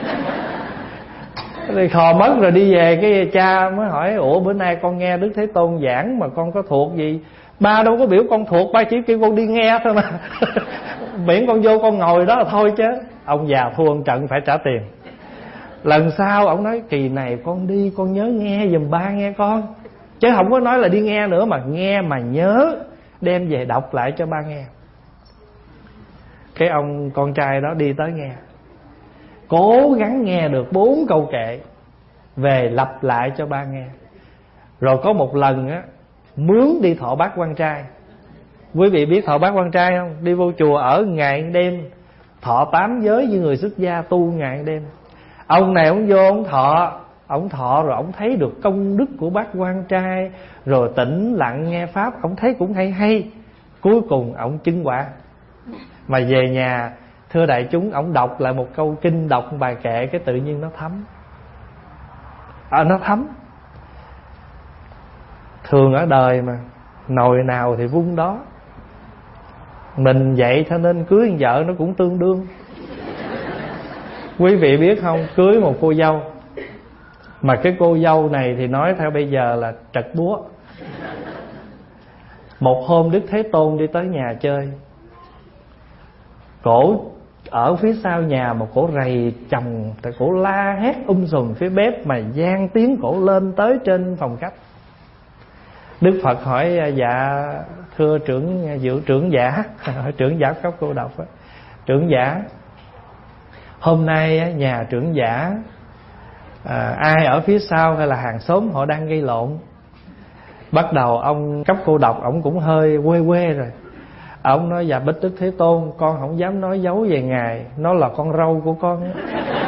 Thì khò mất rồi đi về. Cái cha mới hỏi: ủa bữa nay con nghe Đức Thế Tôn giảng mà con có thuộc gì? Ba đâu có biểu con thuộc, ba chỉ kêu con đi nghe thôi mà miễn con vô con ngồi đó là thôi chứ. Ông già thua ông trận phải trả tiền. Lần sau ông nói: kỳ này con đi con nhớ nghe giùm ba nghe con. Chứ không có nói là đi nghe nữa, mà nghe mà nhớ đem về đọc lại cho ba nghe. Cái ông con trai đó đi tới nghe, cố gắng nghe được bốn câu kệ, về lặp lại cho ba nghe. Rồi có một lần á, mướn đi thọ bát quan trai. Quý vị biết thọ bát quan trai không? Đi vô chùa ở ngày đêm, thọ tám giới như người xuất gia tu ngày đêm. Ông này ông vô ông thọ, ông thọ rồi ông thấy được công đức của bát quan trai, rồi tĩnh lặng nghe pháp, ông thấy cũng hay hay. Cuối cùng ông chứng quả. Mà về nhà thưa đại chúng, ông đọc lại một câu kinh, đọc một bài kệ, cái tự nhiên nó thấm. À, nó thấm. Thường ở đời mà nồi nào thì vung đó. Mình vậy cho nên cưới con vợ nó cũng tương đương. Quý vị biết không, cưới một cô dâu, mà cái cô dâu này thì nói theo bây giờ là trật búa. Một hôm Đức Thế Tôn đi tới nhà chơi, cổ ở phía sau nhà mà cổ rầy chồng, tại cổ la hét um sùm phía bếp mà gian tiếng cổ lên tới trên phòng khách. Đức Phật hỏi: dạ thưa trưởng dự trưởng giả trưởng giả cấp cô độc á, trưởng giả hôm nay nhà trưởng giả à, ai ở phía sau hay là hàng xóm họ đang gây lộn. Bắt đầu ông cấp cô độc ổng cũng hơi quê quê rồi. Ông nói: dạ bích Đức Thế Tôn, con không dám nói dấu về ngài, nó là con râu của con á.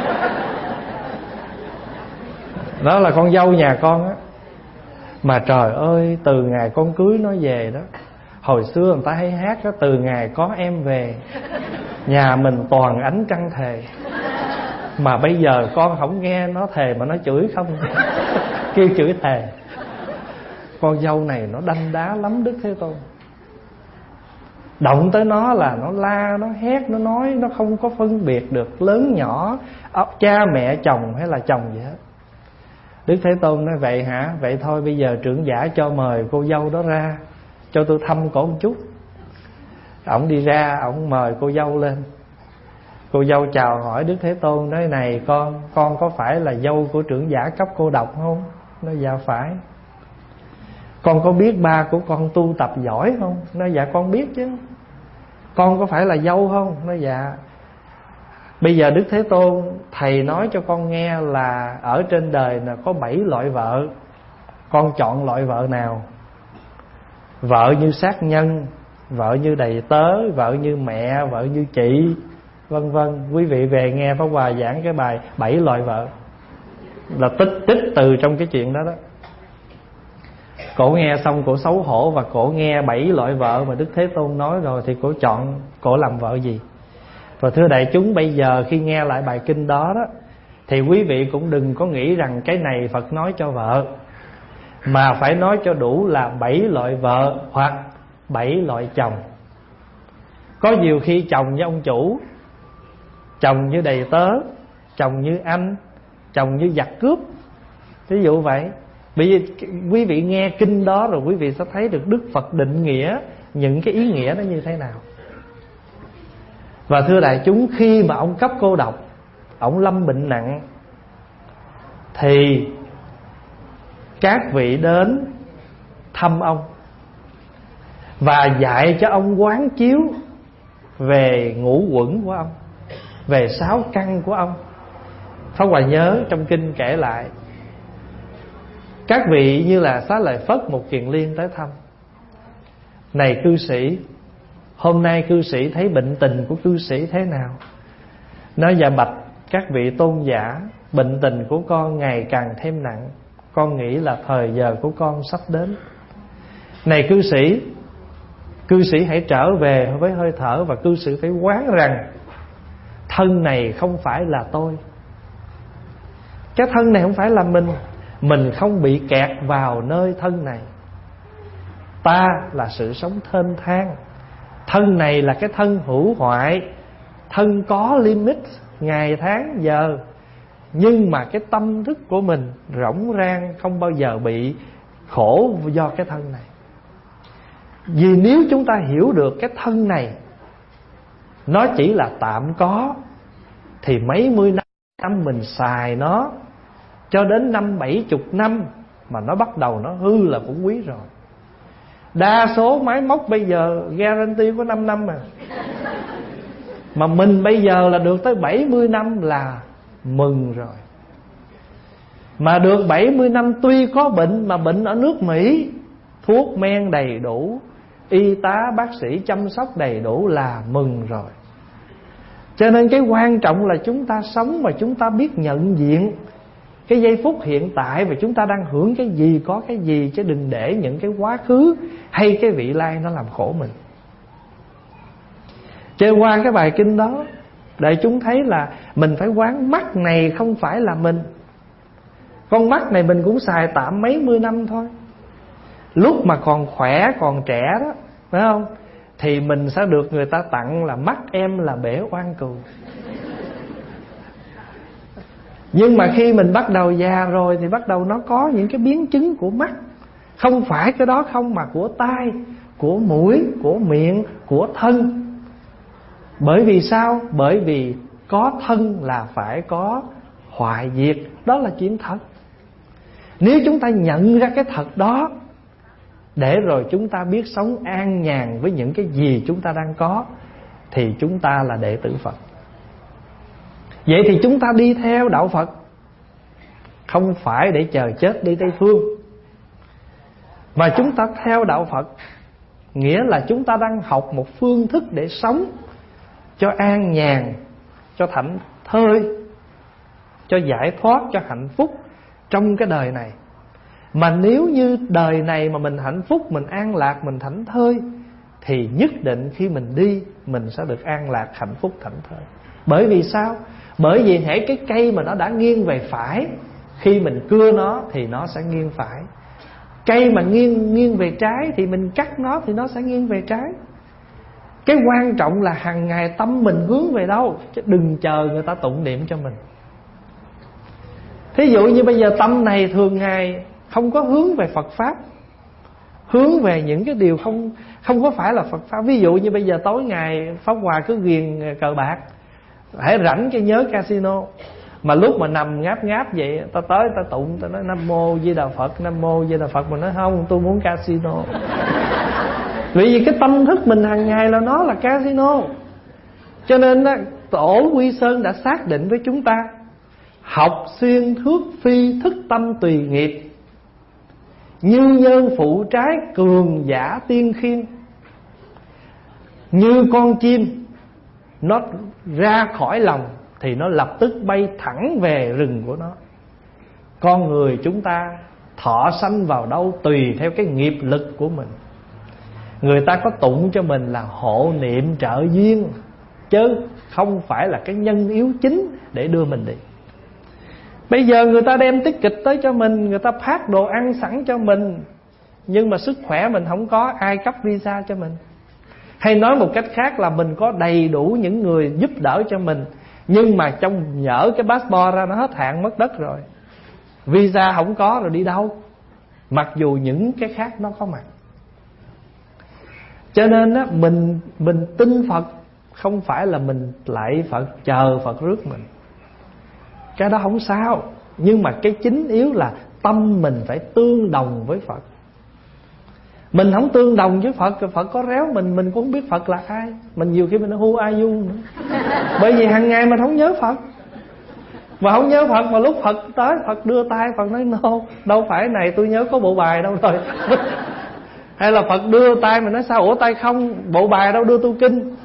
Nó là con dâu nhà con á. Mà trời ơi, từ ngày con cưới nó về đó, hồi xưa người ta hay hát đó: từ ngày có em về, nhà mình toàn ánh trăng thề. Mà bây giờ con không nghe nó thề mà nó chửi không kêu chửi thề. Con dâu này nó đanh đá lắm Đức Thế Tôn. Động tới nó là nó la, nó hét, nó nói, nó không có phân biệt được lớn nhỏ, cha mẹ chồng hay là chồng gì hết. Đức Thế Tôn nói vậy hả? Vậy thôi bây giờ trưởng giả cho mời cô dâu đó ra, cho tôi thăm cổ một chút. Ổng đi ra, ổng mời cô dâu lên. Cô dâu chào hỏi Đức Thế Tôn, nói này con, con có phải là dâu của trưởng giả cấp cô độc không? Nói dạ phải. Con có biết ba của con tu tập giỏi không? Nói dạ con biết chứ. Con có phải là dâu không? Nói dạ. Bây giờ Đức Thế Tôn, thầy nói cho con nghe là ở trên đời là có bảy loại vợ. Con chọn loại vợ nào? Vợ như sát nhân, vợ như đầy tớ, vợ như mẹ, vợ như chị, vân vân. Quý vị về nghe Pháp Hòa giảng cái bài bảy loại vợ, là tích tích từ trong cái chuyện đó đó. Cổ nghe xong cổ xấu hổ, và cổ nghe bảy loại vợ mà Đức Thế Tôn nói rồi thì cổ chọn cổ làm vợ gì. Và thưa đại chúng, bây giờ khi nghe lại bài kinh đó đó, thì quý vị cũng đừng có nghĩ rằng cái này Phật nói cho vợ, mà phải nói cho đủ là bảy loại vợ hoặc bảy loại chồng. Có nhiều khi chồng như ông chủ, chồng như đầy tớ, chồng như anh, chồng như giặc cướp, ví dụ vậy. Bởi vì quý vị nghe kinh đó rồi quý vị sẽ thấy được Đức Phật định nghĩa những cái ý nghĩa đó như thế nào. Và thưa đại chúng, khi mà ông cấp cô độc, ông lâm bệnh nặng, thì các vị đến thăm ông và dạy cho ông quán chiếu về ngũ uẩn của ông, về sáu căn của ông. Pháp Hòa nhớ trong kinh kể lại, các vị như là Xá Lợi Phất, Một Kiền Liên tới thăm. Này cư sĩ, hôm nay cư sĩ thấy bệnh tình của cư sĩ thế nào? Nói dạ bạch các vị tôn giả, bệnh tình của con ngày càng thêm nặng, con nghĩ là thời giờ của con sắp đến. Này cư sĩ, cư sĩ hãy trở về với hơi thở, và cư sĩ phải quán rằng thân này không phải là tôi. Cái thân này không phải là mình. Mình không bị kẹt vào nơi thân này. Ta là sự sống thênh thang. Thân này là cái thân hữu hoại, thân có limit ngày tháng giờ. Nhưng mà cái tâm thức của mình rỗng rang, không bao giờ bị khổ do cái thân này. Vì nếu chúng ta hiểu được cái thân này nó chỉ là tạm có, thì mấy mươi năm mình xài nó cho đến năm bảy chục năm mà nó bắt đầu nó hư là cũng quý rồi. Đa số máy móc bây giờ guarantee có năm năm mà. Mà mình bây giờ là được tới bảy mươi năm là mừng rồi. Mà được bảy mươi năm tuy có bệnh, mà bệnh ở nước Mỹ, thuốc men đầy đủ, y tá bác sĩ chăm sóc đầy đủ là mừng rồi. Cho nên cái quan trọng là chúng ta sống mà chúng ta biết nhận diện cái giây phút hiện tại, và chúng ta đang hưởng cái gì, có cái gì, chứ đừng để những cái quá khứ hay cái vị lai nó làm khổ mình. Chơi qua cái bài kinh đó, để chúng thấy là mình phải quán mắt này không phải là mình. Con mắt này mình cũng xài tạm mấy mươi năm thôi. Lúc mà còn khỏe, còn trẻ đó, phải không, thì mình sẽ được người ta tặng là mắt em là bể oan cừu. Nhưng mà khi mình bắt đầu già rồi thì bắt đầu nó có những cái biến chứng của mắt. Không phải cái đó không, mà của tai, của mũi, của miệng, của thân. Bởi vì sao? Bởi vì có thân là phải có hoại diệt. Đó là chuyện thật. Nếu chúng ta nhận ra cái thật đó, để rồi chúng ta biết sống an nhàn với những cái gì chúng ta đang có, thì chúng ta là đệ tử Phật. Vậy thì chúng ta đi theo đạo Phật không phải để chờ chết đi Tây Phương, mà chúng ta theo đạo Phật nghĩa là chúng ta đang học một phương thức để sống cho an nhàn, cho thảnh thơi, cho giải thoát, cho hạnh phúc trong cái đời này. Mà nếu như đời này mà mình hạnh phúc, mình an lạc, mình thảnh thơi, thì nhất định khi mình đi mình sẽ được an lạc, hạnh phúc, thảnh thơi. Bởi vì sao? Bởi vì hễ cái cây mà nó đã nghiêng về phải, khi mình cưa nó thì nó sẽ nghiêng phải. Cây mà nghiêng nghiêng về trái thì mình cắt nó thì nó sẽ nghiêng về trái. Cái quan trọng là hàng ngày tâm mình hướng về đâu, chứ đừng chờ người ta tụng niệm cho mình. Thí dụ như bây giờ tâm này thường ngày không có hướng về Phật Pháp, hướng về những cái điều không không có phải là Phật Pháp. Ví dụ như bây giờ tối ngày Pháp Hòa cứ ghiền cờ bạc, hãy rảnh cái nhớ casino. Mà lúc mà nằm ngáp ngáp vậy, ta tới ta tụng, ta nói Nam Mô Di Đà Phật, Nam Mô Di Đà Phật. Mà nói không, tôi muốn casino. Vì vì cái tâm thức mình hàng ngày là nó là casino. Cho nên đó, Tổ Quy Sơn đã xác định với chúng ta: học xuyên thước phi thức tâm tùy nghiệp, như nhân phụ trái cường giả tiên khiên. Như con chim nó ra khỏi lòng thì nó lập tức bay thẳng về rừng của nó. Con người chúng ta thọ sanh vào đâu tùy theo cái nghiệp lực của mình. Người ta có tụng cho mình là hộ niệm trợ duyên, chứ không phải là cái nhân yếu chính để đưa mình đi. Bây giờ người ta đem tiết kịch tới cho mình, người ta phát đồ ăn sẵn cho mình, nhưng mà sức khỏe mình không có, ai cấp visa cho mình? Hay nói một cách khác là mình có đầy đủ những người giúp đỡ cho mình, nhưng mà trong nhỡ cái passport ra nó hết hạn mất đất rồi, visa không có rồi đi đâu, mặc dù những cái khác nó có mặt. Cho nên á, mình mình tin Phật không phải là mình lạy Phật chờ Phật rước mình. Cái đó không sao. Nhưng mà cái chính yếu là tâm mình phải tương đồng với Phật. Mình không tương đồng với Phật, Phật có réo mình, mình cũng không biết Phật là ai. Mình nhiều khi mình nói who are you nữa. Bởi vì hàng ngày mình không nhớ Phật. Mà không nhớ Phật, mà lúc Phật tới, Phật đưa tay, Phật nói no, đâu phải này tôi nhớ có bộ bài đâu rồi. Hay là Phật đưa tay mình nói sao, ủa tay không, bộ bài đâu đưa tôi kinh.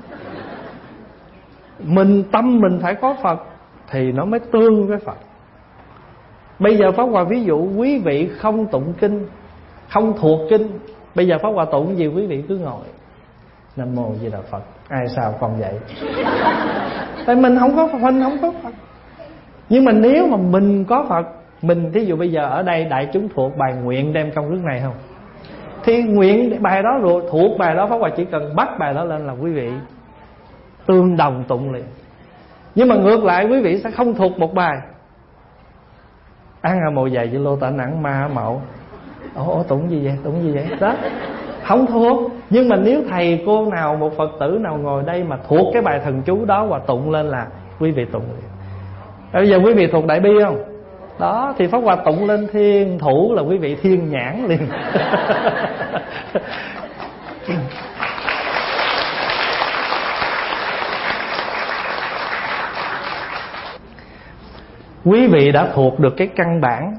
Mình tâm mình phải có Phật thì nó mới tương với Phật. Bây giờ Pháp Hòa ví dụ quý vị không tụng kinh, không thuộc kinh, bây giờ Pháp Hòa tụng gì quý vị cứ ngồi Nam Mô Di Đà Phật. Ai sao còn vậy? Tại mình không có mình không có Phật. Nhưng mà nếu mà mình có Phật, mình thí dụ bây giờ ở đây đại chúng thuộc bài nguyện đem công đức này không, thì nguyện bài đó rồi, thuộc bài đó Pháp Hòa chỉ cần bắt bài đó lên là quý vị tương đồng tụng liền. Nhưng mà ngược lại quý vị sẽ không thuộc một bài, An Hà Mồ Dày Di Lô Tạ Nặng Ma Mậu, ồ tụng gì vậy, tụng gì vậy đó, không thuộc. Nhưng mà nếu thầy cô nào, một Phật tử nào ngồi đây mà thuộc cái bài thần chú đó và tụng lên là quý vị tụng liền. Bây giờ quý vị thuộc Đại Bi không? Đó thì Pháp Hòa tụng lên thiên thủ là quý vị thiên nhãn liền. Quý vị đã thuộc được cái căn bản.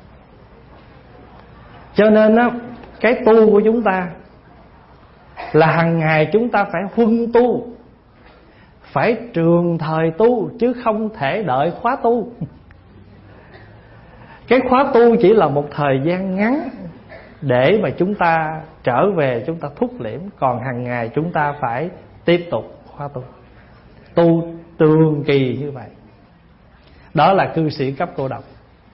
Cho nên á, cái tu của chúng ta là hàng ngày chúng ta phải huân tu, phải trường thời tu, chứ không thể đợi khóa tu. Cái khóa tu chỉ là một thời gian ngắn để mà chúng ta trở về, chúng ta thúc liễm. Còn hàng ngày chúng ta phải tiếp tục khóa tu, tu trường kỳ như vậy. Đó là cư sĩ cấp cô độc.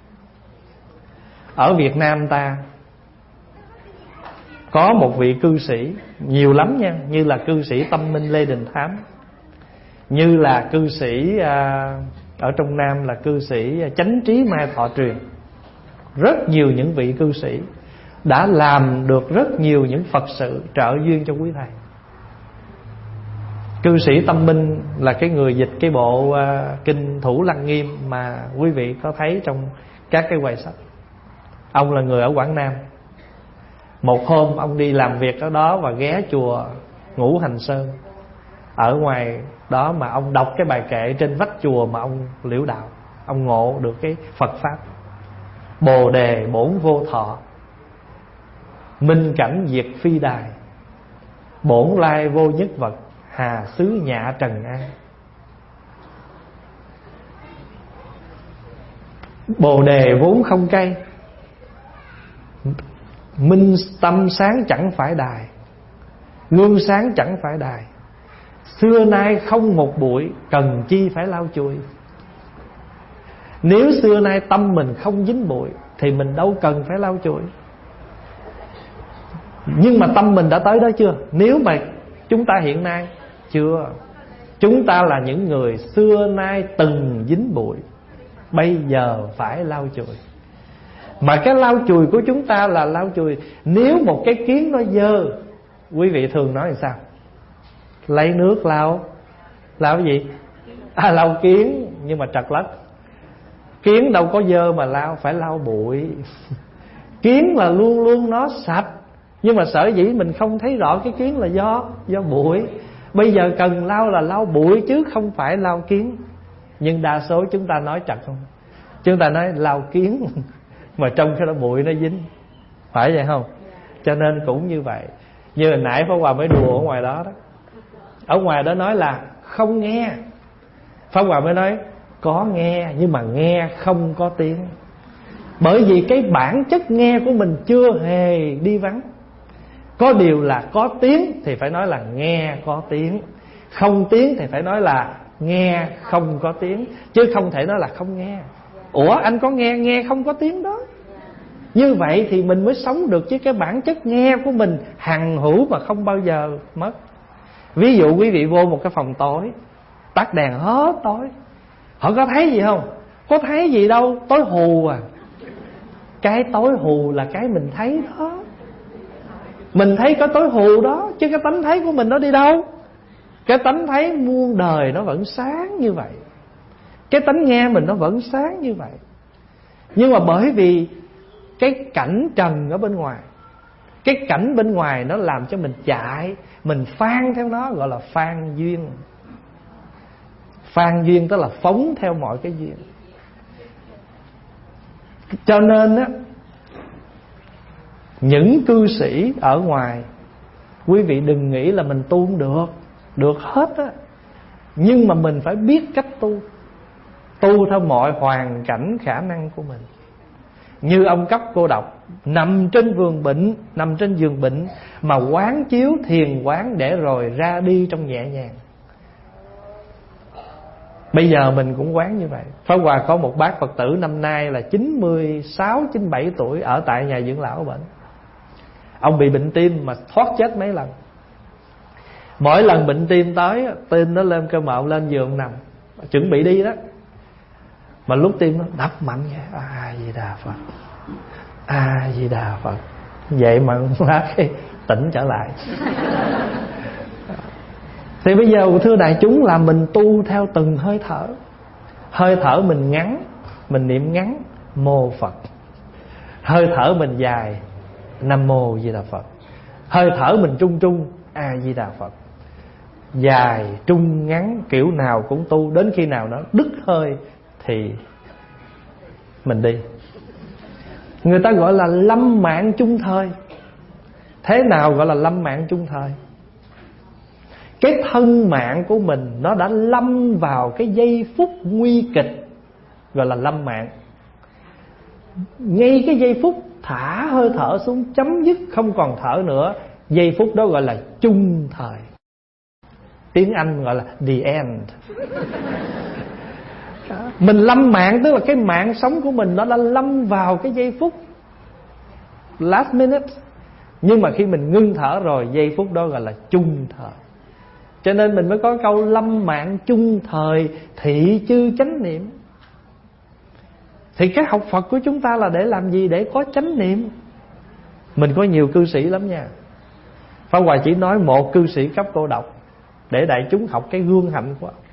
Ở Việt Nam ta có một vị cư sĩ, nhiều lắm nha, như là cư sĩ Tâm Minh Lê Đình Thám, như là cư sĩ à, ở trong Nam là cư sĩ Chánh Trí Mai Thọ Truyền. Rất nhiều những vị cư sĩ đã làm được rất nhiều những Phật sự trợ duyên cho quý thầy. Cư sĩ Tâm Minh là cái người dịch cái bộ uh, kinh Thủ Lăng Nghiêm mà quý vị có thấy trong các cái quầy sách. Ông là người ở Quảng Nam. Một hôm ông đi làm việc ở đó và ghé chùa Ngũ Hành Sơn. Ở ngoài đó mà ông đọc cái bài kệ trên vách chùa mà ông liễu đạo, ông ngộ được cái Phật Pháp. Bồ đề bổn vô thọ, minh cảnh diệt phi đài, bổn lai vô nhất vật, hà xứ nhạ trần an. Bồ đề vốn không cây, minh tâm sáng chẳng phải đài, gương sáng chẳng phải đài, xưa nay không một bụi, cần chi phải lau chùi. Nếu xưa nay tâm mình không dính bụi thì mình đâu cần phải lau chùi. Nhưng mà tâm mình đã tới đó chưa? Nếu mà Chúng ta hiện nay chưa. Chúng ta là những người xưa nay từng dính bụi, bây giờ phải lau chùi. Mà cái lau chùi của chúng ta là lau chùi. Nếu một cái kiến nó dơ, quý vị thường nói làm sao? Lấy nước lau. Lau cái gì? À, lau kiến. Nhưng mà trật lất, kiến đâu có dơ mà lau, phải lau bụi. Kiến là luôn luôn nó sạch, nhưng mà sở dĩ mình không thấy rõ cái kiến là do do bụi. Bây giờ cần lau là lau bụi chứ không phải lau kiến. Nhưng đa số chúng ta nói trật không? Chúng ta nói lau kiến mà trong cái đó bụi nó dính, phải vậy không? Cho nên cũng như vậy. Như hồi nãy Pháp Hòa mới đùa ở ngoài đó đó. Ở ngoài đó nói là không nghe. Pháp Hòa mới nói có nghe, nhưng mà nghe không có tiếng. Bởi vì cái bản chất nghe của mình chưa hề đi vắng. Có điều là có tiếng thì phải nói là nghe có tiếng, không tiếng thì phải nói là nghe không có tiếng, chứ không thể nói là không nghe. Ủa anh có nghe, nghe không có tiếng đó. Như vậy thì mình mới sống được với cái bản chất nghe của mình hằng hữu mà không bao giờ mất. Ví dụ quý vị vô một cái phòng tối, tắt đèn hết tối, họ có thấy gì không? Có thấy gì đâu, tối hù à. Cái tối hù là cái mình thấy đó. Mình thấy có tối hù đó, chứ cái tánh thấy của mình nó đi đâu? Cái tánh thấy muôn đời nó vẫn sáng như vậy. Cái tánh nghe mình nó vẫn sáng như vậy. Nhưng mà bởi vì cái cảnh trần ở bên ngoài, cái cảnh bên ngoài nó làm cho mình chạy, mình phan theo nó, gọi là phan duyên. Phan duyên tức là phóng theo mọi cái duyên. Cho nên á, những cư sĩ ở ngoài, quý vị đừng nghĩ là mình tu không được. Được hết á. Nhưng mà mình phải biết cách tu. Tu theo mọi hoàn cảnh khả năng của mình. Như ông Cấp Cô Độc, nằm trên vườn bệnh, nằm trên giường bệnh mà quán chiếu thiền quán để rồi ra đi trong nhẹ nhàng. Bây giờ mình cũng quán như vậy. Pháp Hòa có một bác Phật tử năm nay là chín mươi sáu, chín mươi bảy tuổi, ở tại nhà dưỡng lão bệnh. Ông bị bệnh tim mà thoát chết mấy lần. Mỗi lần bệnh tim tới, tim nó lên cơ mạo lên giường nằm, chuẩn bị đi đó. Mà lúc tim nó đập mạnh vậy, A Di Đà Phật, A Di Đà Phật. Vậy mà lá cái tỉnh trở lại. Thì bây giờ thưa đại chúng là mình tu theo từng hơi thở. Hơi thở mình ngắn, mình niệm ngắn Mô Phật. Hơi thở mình dài, Nam Mô Di Đà Phật. Hơi thở mình trung trung, A Di Đà Phật. Dài, trung, ngắn, kiểu nào cũng tu. Đến khi nào nó đứt hơi thì mình đi. Người ta gọi là lâm mạng chung thời. Thế nào gọi là lâm mạng chung thời? Cái thân mạng của mình nó đã lâm vào cái giây phút nguy kịch, gọi là lâm mạng. Ngay cái giây phút thả hơi thở xuống, chấm dứt không còn thở nữa, giây phút đó gọi là chung thời. Tiếng Anh gọi là the end. Mình lâm mạng tức là cái mạng sống của mình nó đã lâm vào cái giây phút last minute. Nhưng mà khi mình ngưng thở rồi, giây phút đó gọi là chung thời. Cho nên mình mới có câu lâm mạng chung thời, thị chư chánh niệm. Thì cái học Phật của chúng ta là để làm gì? Để có chánh niệm. Mình có nhiều cư sĩ lắm nha. Pháp Hòa chỉ nói một cư sĩ Cấp Cô Độc để đại chúng học cái gương hạnh của ông.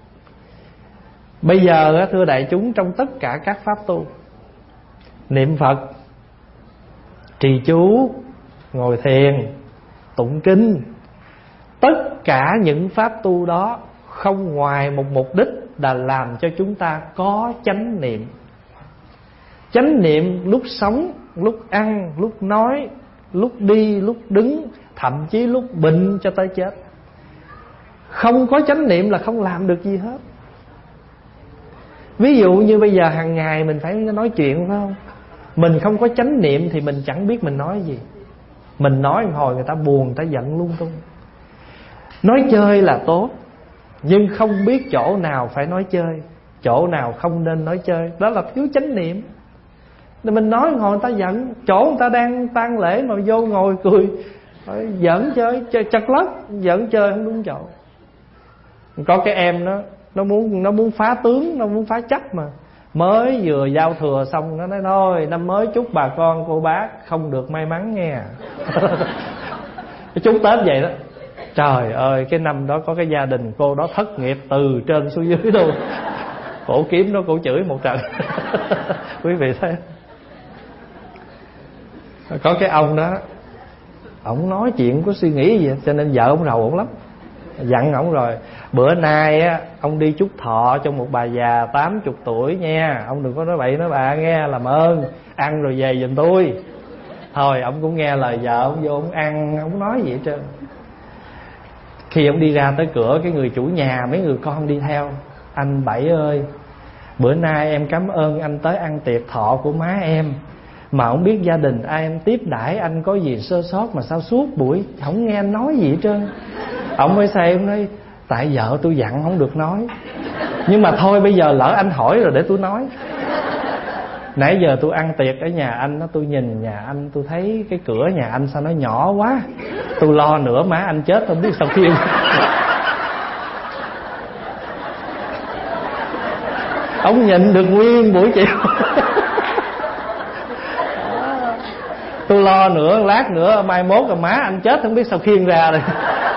Bây giờ thưa đại chúng, trong tất cả các pháp tu, niệm Phật, trì chú, ngồi thiền, tụng kinh, tất cả những pháp tu đó không ngoài một mục đích là làm cho chúng ta có chánh niệm. Chánh niệm lúc sống, lúc ăn, lúc nói, lúc đi, lúc đứng, thậm chí lúc bệnh cho tới chết. Không có chánh niệm là không làm được gì hết. Ví dụ như bây giờ hàng ngày mình phải nói chuyện, phải không? Mình không có chánh niệm thì mình chẳng biết mình nói gì. Mình nói một hồi người ta buồn, người ta giận lung tung. Nói chơi là tốt, nhưng không biết chỗ nào phải nói chơi, chỗ nào không nên nói chơi, đó là thiếu chánh niệm. Mình nói một hồi người ta giận, chỗ người ta đang tang lễ mà vô ngồi cười Giỡn chơi, chơi chật lất, giỡn chơi không đúng chỗ. Có cái em nó nó muốn nó muốn phá tướng, nó muốn phá chấp mà. Mới vừa giao thừa xong nó nói thôi, năm mới chúc bà con cô bác không được may mắn nghe. Chúc Tết vậy đó. Trời ơi, cái năm đó có cái gia đình cô đó thất nghiệp từ trên xuống dưới luôn. Cổ kiếm nó, cổ chửi một trận. Quý vị thấy. Có cái ông đó, ổng nói chuyện có suy nghĩ gì, cho nên vợ ổng rầu ổng lắm. Dặn ổng rồi, bữa nay á ông đi chúc thọ cho một bà già tám chục tuổi nha, ông đừng có nói bậy nói bạ nghe, làm ơn ăn rồi về giùm tôi. Thôi ông cũng nghe lời vợ, ông vô ông ăn, ông nói gì hết trơn. Khi ông đi ra tới cửa, cái người chủ nhà mấy người con đi theo: anh Bảy ơi, bữa nay em cảm ơn anh tới ăn tiệc thọ của má em, mà không biết gia đình ai em tiếp đãi anh có gì sơ sót mà sao suốt buổi không nghe anh nói gì hết trơn. Ông mới say, ông nói tại vợ tôi dặn không được nói, nhưng mà thôi bây giờ lỡ anh hỏi rồi để tôi nói. Nãy giờ tôi ăn tiệc ở nhà anh đó, tôi nhìn nhà anh tôi thấy cái cửa nhà anh sao nó nhỏ quá, tôi lo nữa má anh chết không biết sao khiêng. Ông nhịn được nguyên buổi chiều. Tôi lo nữa, lát nữa mai mốt là má anh chết không biết sao khiêng ra rồi.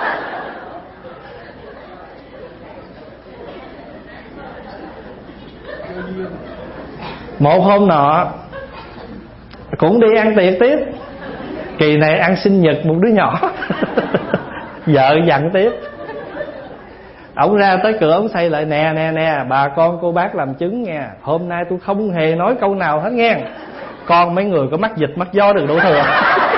Một hôm nọ cũng đi ăn tiệc tiếp. Kỳ này ăn sinh nhật một đứa nhỏ. Vợ dặn tiếp. Ông ra tới cửa ông xây lại: nè nè nè bà con cô bác làm chứng nghe, hôm nay tôi không hề nói câu nào hết nghe. Con mấy người có mắc dịch mắc gió đừng đổ thừa.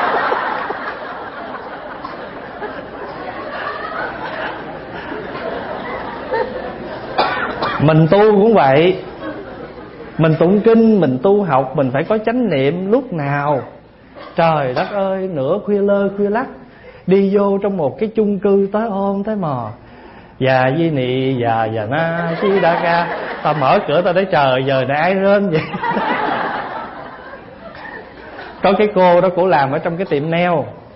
Mình tu cũng vậy. Mình tụng kinh, mình tu học, mình phải có chánh niệm lúc nào. Trời đất ơi, nửa khuya lơ khuya lắc đi vô trong một cái chung cư tới ôm tới mò: già di nị già già na chi đa ca. Ta mở cửa ta thấy trời giờ này ai rên vậy. Có cái cô đó, cổ làm ở trong cái tiệm nail,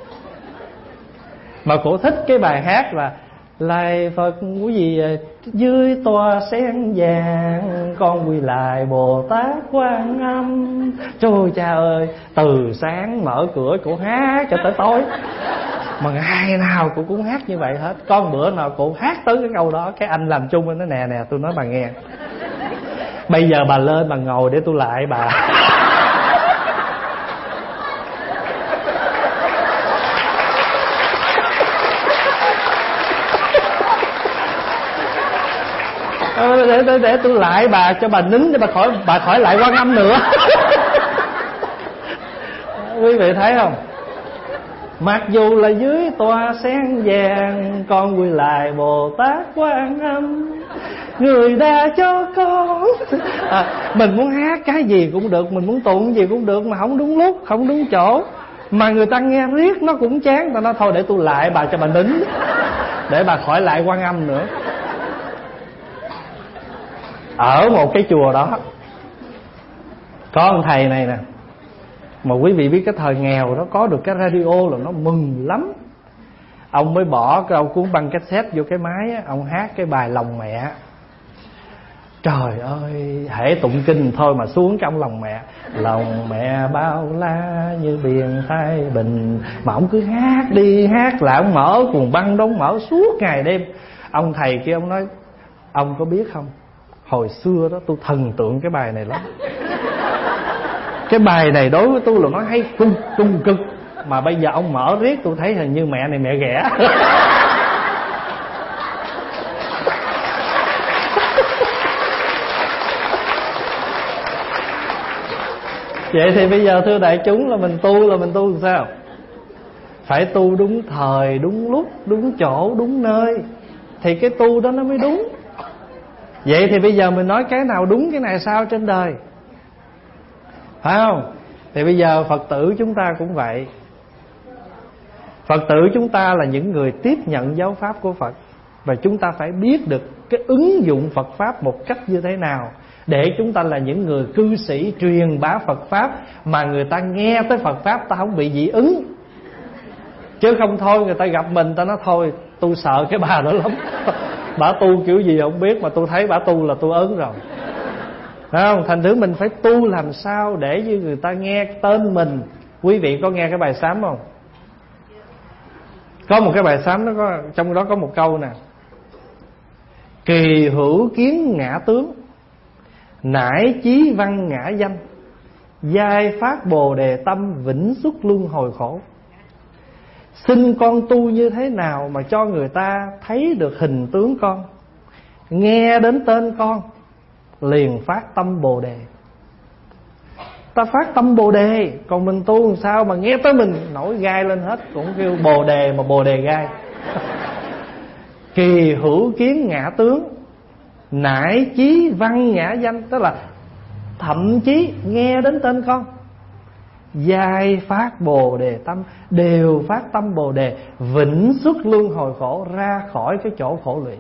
mà cổ thích cái bài hát là Lạy Phật quý gì dưới tòa sen vàng, con quy lại Bồ Tát Quan Âm. Trời cha ơi, từ sáng mở cửa cổ hát cho tới tối, mà ngày nào cô cũng hát như vậy hết. Con bữa nào cô hát tới cái câu đó, cái anh làm chung anh nói: nè nè tôi nói bà nghe, bây giờ bà lên bà ngồi để tôi lại bà. Để, để, để tôi lại bà cho bà nín để bà khỏi bà khỏi lại Quan Âm nữa. Quý vị thấy không? Mặc dù là dưới tòa sen vàng, con quy lại Bồ Tát Quan Âm, người đã cho con. À, mình muốn hát cái gì cũng được, mình muốn tụng gì cũng được, mà không đúng lúc, không đúng chỗ, mà người ta nghe riết nó cũng chán. Ta nói thôi để tôi lại bà cho bà nín, để bà khỏi lại Quan Âm nữa. Ở một cái chùa đó có ông thầy này nè, mà quý vị biết cái thời nghèo đó có được cái radio là nó mừng lắm. Ông mới bỏ cái ông cuốn băng cassette vô cái máy á, ông hát cái bài Lòng Mẹ. Trời ơi, hễ tụng kinh thôi mà xuống trong lòng mẹ. Lòng mẹ bao la như biển Thái Bình. Mà ông cứ hát đi hát lại, ông mở cuồng băng đóng mở suốt ngày đêm. Ông thầy kia ông nói: ông có biết không, hồi xưa đó tôi thần tượng cái bài này lắm. Cái bài này đối với tôi là nó hay cung cung cực. Mà bây giờ ông mở riết tôi thấy hình như mẹ này mẹ ghẻ. Vậy thì bây giờ thưa đại chúng, là mình tu là mình tu làm sao? Phải tu đúng thời, đúng lúc, đúng chỗ, đúng nơi, thì cái tu đó nó mới đúng. Vậy thì bây giờ mình nói cái nào đúng cái này sao trên đời, phải không? Thì bây giờ Phật tử chúng ta cũng vậy. Phật tử chúng ta là những người tiếp nhận giáo pháp của Phật, và chúng ta phải biết được cái ứng dụng Phật pháp một cách như thế nào, để chúng ta là những người cư sĩ truyền bá Phật pháp, mà người ta nghe tới Phật pháp ta không bị dị ứng. Chứ không thôi người ta gặp mình, ta nói thôi tôi sợ cái bà đó lắm. Bà tu kiểu gì không biết, mà tôi thấy bà tu là tôi ớn rồi. Phải không? Thành thử mình phải tu làm sao để như người ta nghe tên mình. Quý vị có nghe cái bài sám không? Có một cái bài sám nó có, trong đó có một câu nè: kỳ hữu kiến ngã tướng, nải chí văn ngã danh, giai phát bồ đề tâm, vĩnh xuất luân hồi khổ. Xin con tu như thế nào mà cho người ta thấy được hình tướng con, nghe đến tên con liền phát tâm bồ đề. Ta phát tâm bồ đề, còn mình tu làm sao mà nghe tới mình nổi gai lên hết. Cũng kêu bồ đề mà bồ đề gai. Kỳ hữu kiến ngã tướng, nải chí văn ngã danh, tức là thậm chí nghe đến tên con, giai phát bồ đề tâm, đều phát tâm bồ đề, vĩnh xuất luân hồi khổ, ra khỏi cái chỗ khổ lụy.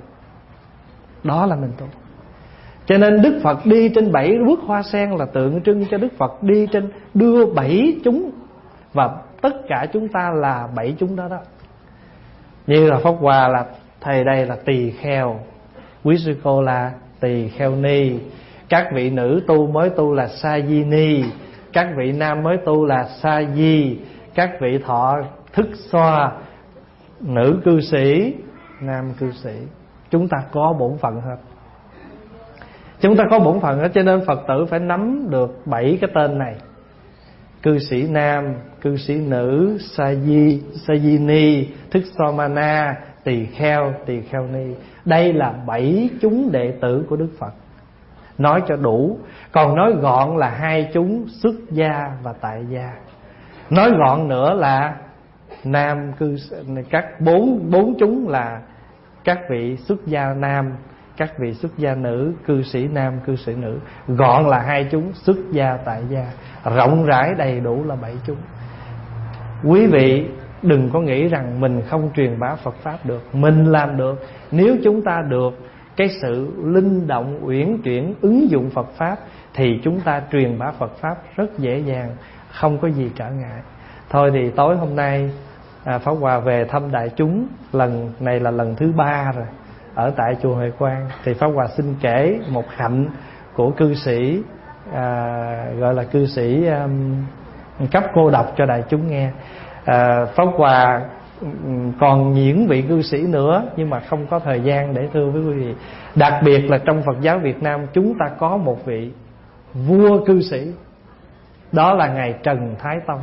Đó là mình tu. Cho nên Đức Phật đi trên bảy bước hoa sen là tượng trưng cho Đức Phật đi trên đưa bảy chúng, và tất cả chúng ta là bảy chúng đó đó. Như là Pháp Hòa là thầy đây là tỳ kheo, quý sư cô là tỳ kheo ni, các vị nữ tu mới tu là sa di ni, các vị nam mới tu là sa di, các vị thọ thức xoa, nữ cư sĩ, nam cư sĩ. Chúng ta có bổn phận hết. Chúng ta có bổn phận hết, cho nên Phật tử phải nắm được bảy cái tên này: cư sĩ nam, cư sĩ nữ, sa di, sa di ni, thức so mana, tỳ kheo, tỳ kheo ni. Đây là bảy chúng đệ tử của Đức Phật. Nói cho đủ. Còn nói gọn là hai chúng xuất gia và tại gia. Nói gọn nữa là nam cư, các bốn bốn chúng là các vị xuất gia nam, các vị xuất gia nữ, cư sĩ nam, cư sĩ nữ. Gọn là hai chúng xuất gia tại gia, rộng rãi đầy đủ là bảy chúng. Quý vị đừng có nghĩ rằng mình không truyền bá Phật Pháp được. Mình làm được. Nếu chúng ta được cái sự linh động, uyển chuyển, ứng dụng Phật Pháp, thì chúng ta truyền bá Phật Pháp rất dễ dàng, không có gì trở ngại. Thôi thì tối hôm nay à, Pháp Hòa về thăm đại chúng, lần này là lần thứ ba rồi, ở tại chùa Huệ Quang. Thì Pháp Hòa xin kể một hạnh của cư sĩ, à, gọi là cư sĩ um, cấp cô độc cho đại chúng nghe. à, Pháp Hòa còn những vị cư sĩ nữa, nhưng mà không có thời gian để thưa với quý vị. Đặc biệt là trong Phật giáo Việt Nam, chúng ta có một vị vua cư sĩ, đó là Ngài Trần Thái Tông.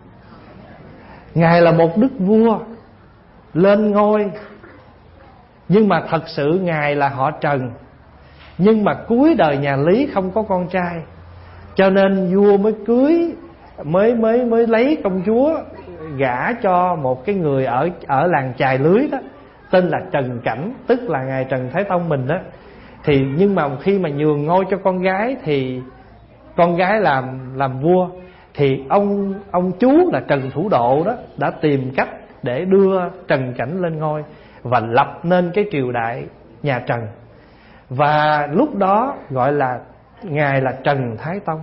Ngài là một đức vua lên ngôi, nhưng mà thật sự Ngài là họ Trần. Nhưng mà cuối đời nhà Lý không có con trai, cho nên vua mới cưới, mới mới mới lấy công chúa gả cho một cái người ở ở làng chài lưới đó, tên là Trần Cảnh, tức là Ngài Trần Thái Tông mình đó. Thì nhưng mà khi mà nhường ngôi cho con gái, thì con gái làm làm vua, thì ông ông chú là Trần Thủ Độ đó đã tìm cách để đưa Trần Cảnh lên ngôi và lập nên cái triều đại nhà Trần. Và lúc đó gọi là Ngài là Trần Thái Tông.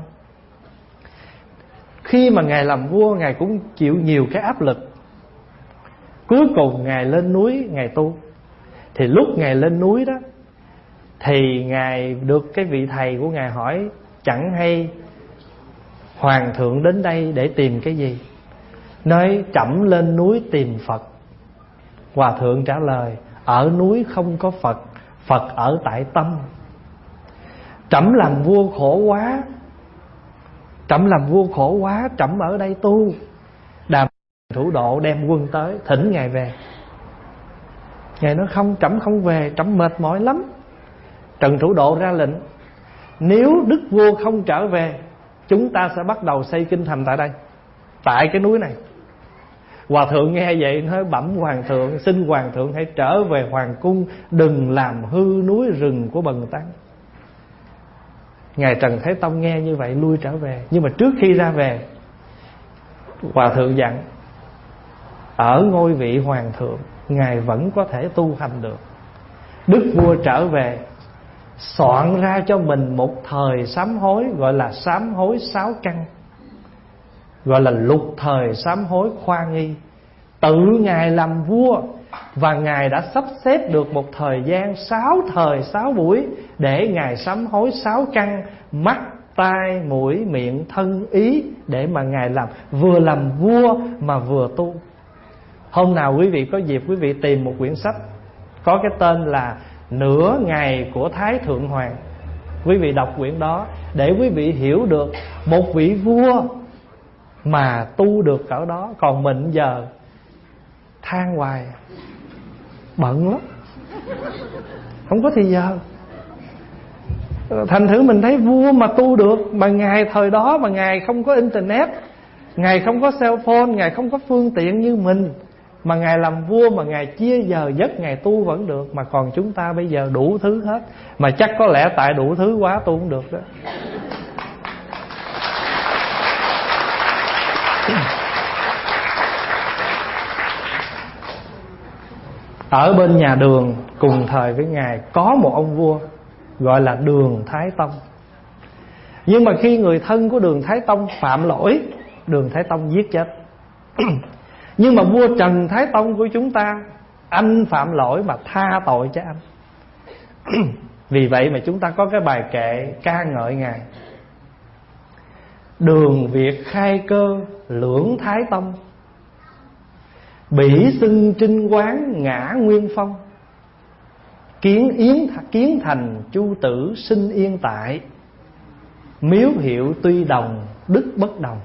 Khi mà Ngài làm vua, Ngài cũng chịu nhiều cái áp lực. Cuối cùng Ngài lên núi Ngài tu. Thì lúc Ngài lên núi đó, thì Ngài được cái vị thầy của Ngài hỏi: chẳng hay Hoàng thượng đến đây để tìm cái gì? Nói: trẫm lên núi tìm Phật. Hòa thượng trả lời: ở núi không có Phật, Phật ở tại tâm. Trẫm làm vua khổ quá, trẫm làm vua khổ quá, trẫm ở đây tu. Đàm Thủ Độ đem quân tới thỉnh Ngài về. Ngài nói: không, trẫm không về, trẫm mệt mỏi lắm. Trần Thủ Độ ra lệnh: nếu đức vua không trở về, chúng ta sẽ bắt đầu xây kinh thành tại đây, tại cái núi này. Hòa thượng nghe vậy nói: bẩm hoàng thượng, xin hoàng thượng hãy trở về hoàng cung, đừng làm hư núi rừng của bần tăng. Ngài Trần Thái Tông nghe như vậy lui trở về. Nhưng mà trước khi ra về, Hòa thượng dặn: ở ngôi vị hoàng thượng, Ngài vẫn có thể tu hành được. Đức vua trở về, soạn ra cho mình một thời sám hối, gọi là sám hối sáu căn, gọi là lục thời sám hối khoa nghi. tự Ngài làm vua, và Ngài đã sắp xếp được một thời gian sáu thời sáu buổi để Ngài sám hối sáu căn mắt, tai, mũi, miệng, thân, ý, để mà Ngài làm vừa làm vua mà vừa tu. Hôm nào quý vị có dịp, quý vị tìm một quyển sách có cái tên là Nửa Ngày của Thái Thượng Hoàng. Quý vị đọc quyển đó để quý vị hiểu được một vị vua mà tu được cỡ đó. Còn mình giờ than hoài, bận lắm, không có thì giờ. Thành thử mình thấy vua mà tu được, mà Ngài thời đó mà Ngài không có internet, Ngài không có cell phone, Ngài không có phương tiện như mình, mà Ngài làm vua mà Ngài chia giờ giấc Ngài tu vẫn được. Mà còn chúng ta bây giờ đủ thứ hết, mà chắc có lẽ tại đủ thứ quá tu không được đó. Ở bên nhà Đường cùng thời với Ngài có một ông vua gọi là Đường Thái Tông. Nhưng mà khi người thân của Đường Thái Tông phạm lỗi, Đường Thái Tông giết chết. Nhưng mà vua Trần Thái Tông của chúng ta, anh phạm lỗi mà tha tội cho anh. Vì vậy mà chúng ta có cái bài kệ ca ngợi Ngài: Đường Việt khai cơ lưỡng Thái Tông, bỉ xưng trinh quán ngã nguyên phong. Kiến yến kiến thành chu tử sinh yên tại, miếu hiệu tuy đồng đức bất đồng.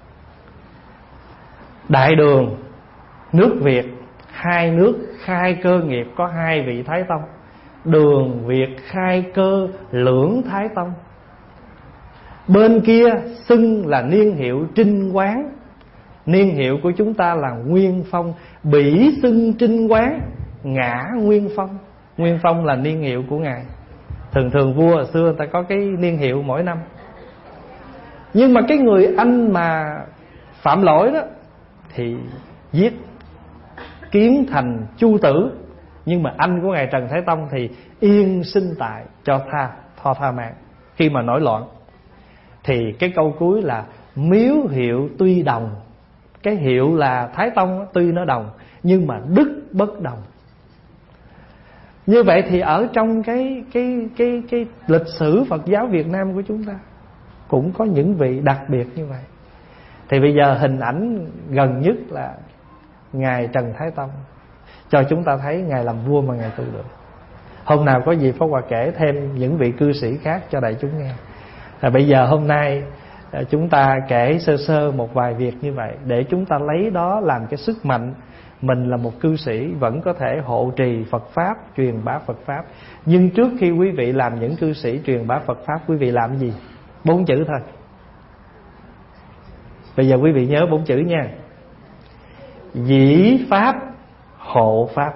Đại Đường, nước Việt, hai nước khai cơ nghiệp có hai vị Thái Tông. Đường Việt khai cơ lưỡng Thái Tông. Bên kia xưng là niên hiệu Trinh Quán, niên hiệu của chúng ta là Nguyên Phong. Bỉ xưng Trinh Quán ngã Nguyên Phong. Nguyên Phong là niên hiệu của Ngài. Thường thường vua hồi xưa người ta có cái niên hiệu mỗi năm. Nhưng mà cái người anh mà phạm lỗi đó thì giết, kiến thành chu tử. Nhưng mà anh của Ngài Trần Thái Tông thì yên sinh tại, cho tha, tho tha mạng khi mà nổi loạn. Thì cái câu cuối là miếu hiệu tuy đồng. Cái hiệu là Thái Tông tuy nó đồng, nhưng mà đức bất đồng. Như vậy thì ở trong cái cái cái cái lịch sử Phật giáo Việt Nam của chúng ta cũng có những vị đặc biệt như vậy. Thì bây giờ hình ảnh gần nhất là Ngài Trần Thái Tông, cho chúng ta thấy Ngài làm vua mà Ngài tu được. Hôm nào có gì Pháp Hòa kể thêm những vị cư sĩ khác cho đại chúng nghe. À, bây giờ hôm nay chúng ta kể sơ sơ một vài việc như vậy, để chúng ta lấy đó làm cái sức mạnh. Mình là một cư sĩ vẫn có thể hộ trì Phật Pháp, truyền bá Phật Pháp. Nhưng trước khi quý vị làm những cư sĩ truyền bá Phật Pháp, quý vị làm gì? Bốn chữ thôi. Bây giờ quý vị nhớ bốn chữ nha: dĩ Pháp hộ Pháp.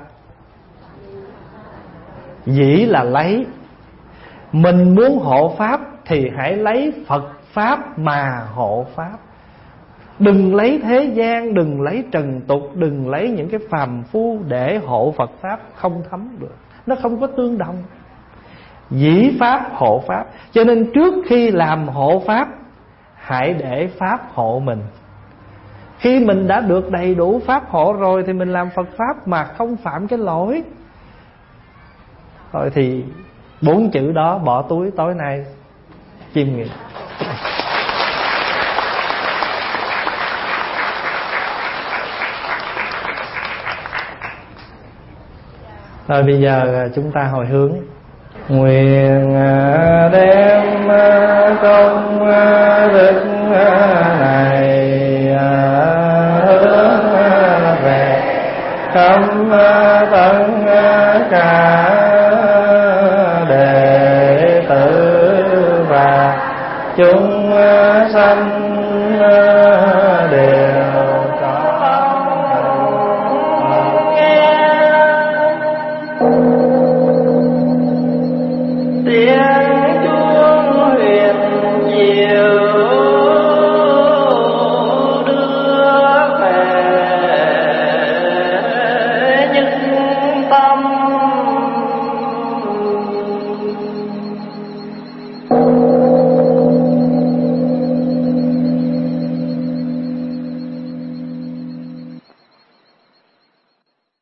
Dĩ là lấy. Mình muốn hộ Pháp thì hãy lấy Phật Pháp mà hộ Pháp. Đừng lấy thế gian, đừng lấy trần tục, đừng lấy những cái phàm phu để hộ Phật Pháp, không thấm được. Nó không có tương đồng. Dĩ Pháp hộ Pháp. Cho nên trước khi làm hộ Pháp, hãy để Pháp hộ mình. Khi mình đã được đầy đủ Pháp hộ rồi thì mình làm Phật Pháp mà không phạm cái lỗi. Rồi thì bốn chữ đó bỏ túi, tối nay chiêm nghiệm. Rồi bây giờ chúng ta hồi hướng. Nguyện đem công đức này hướng về khắp tất cả đệ tử và chúng sanh đều có.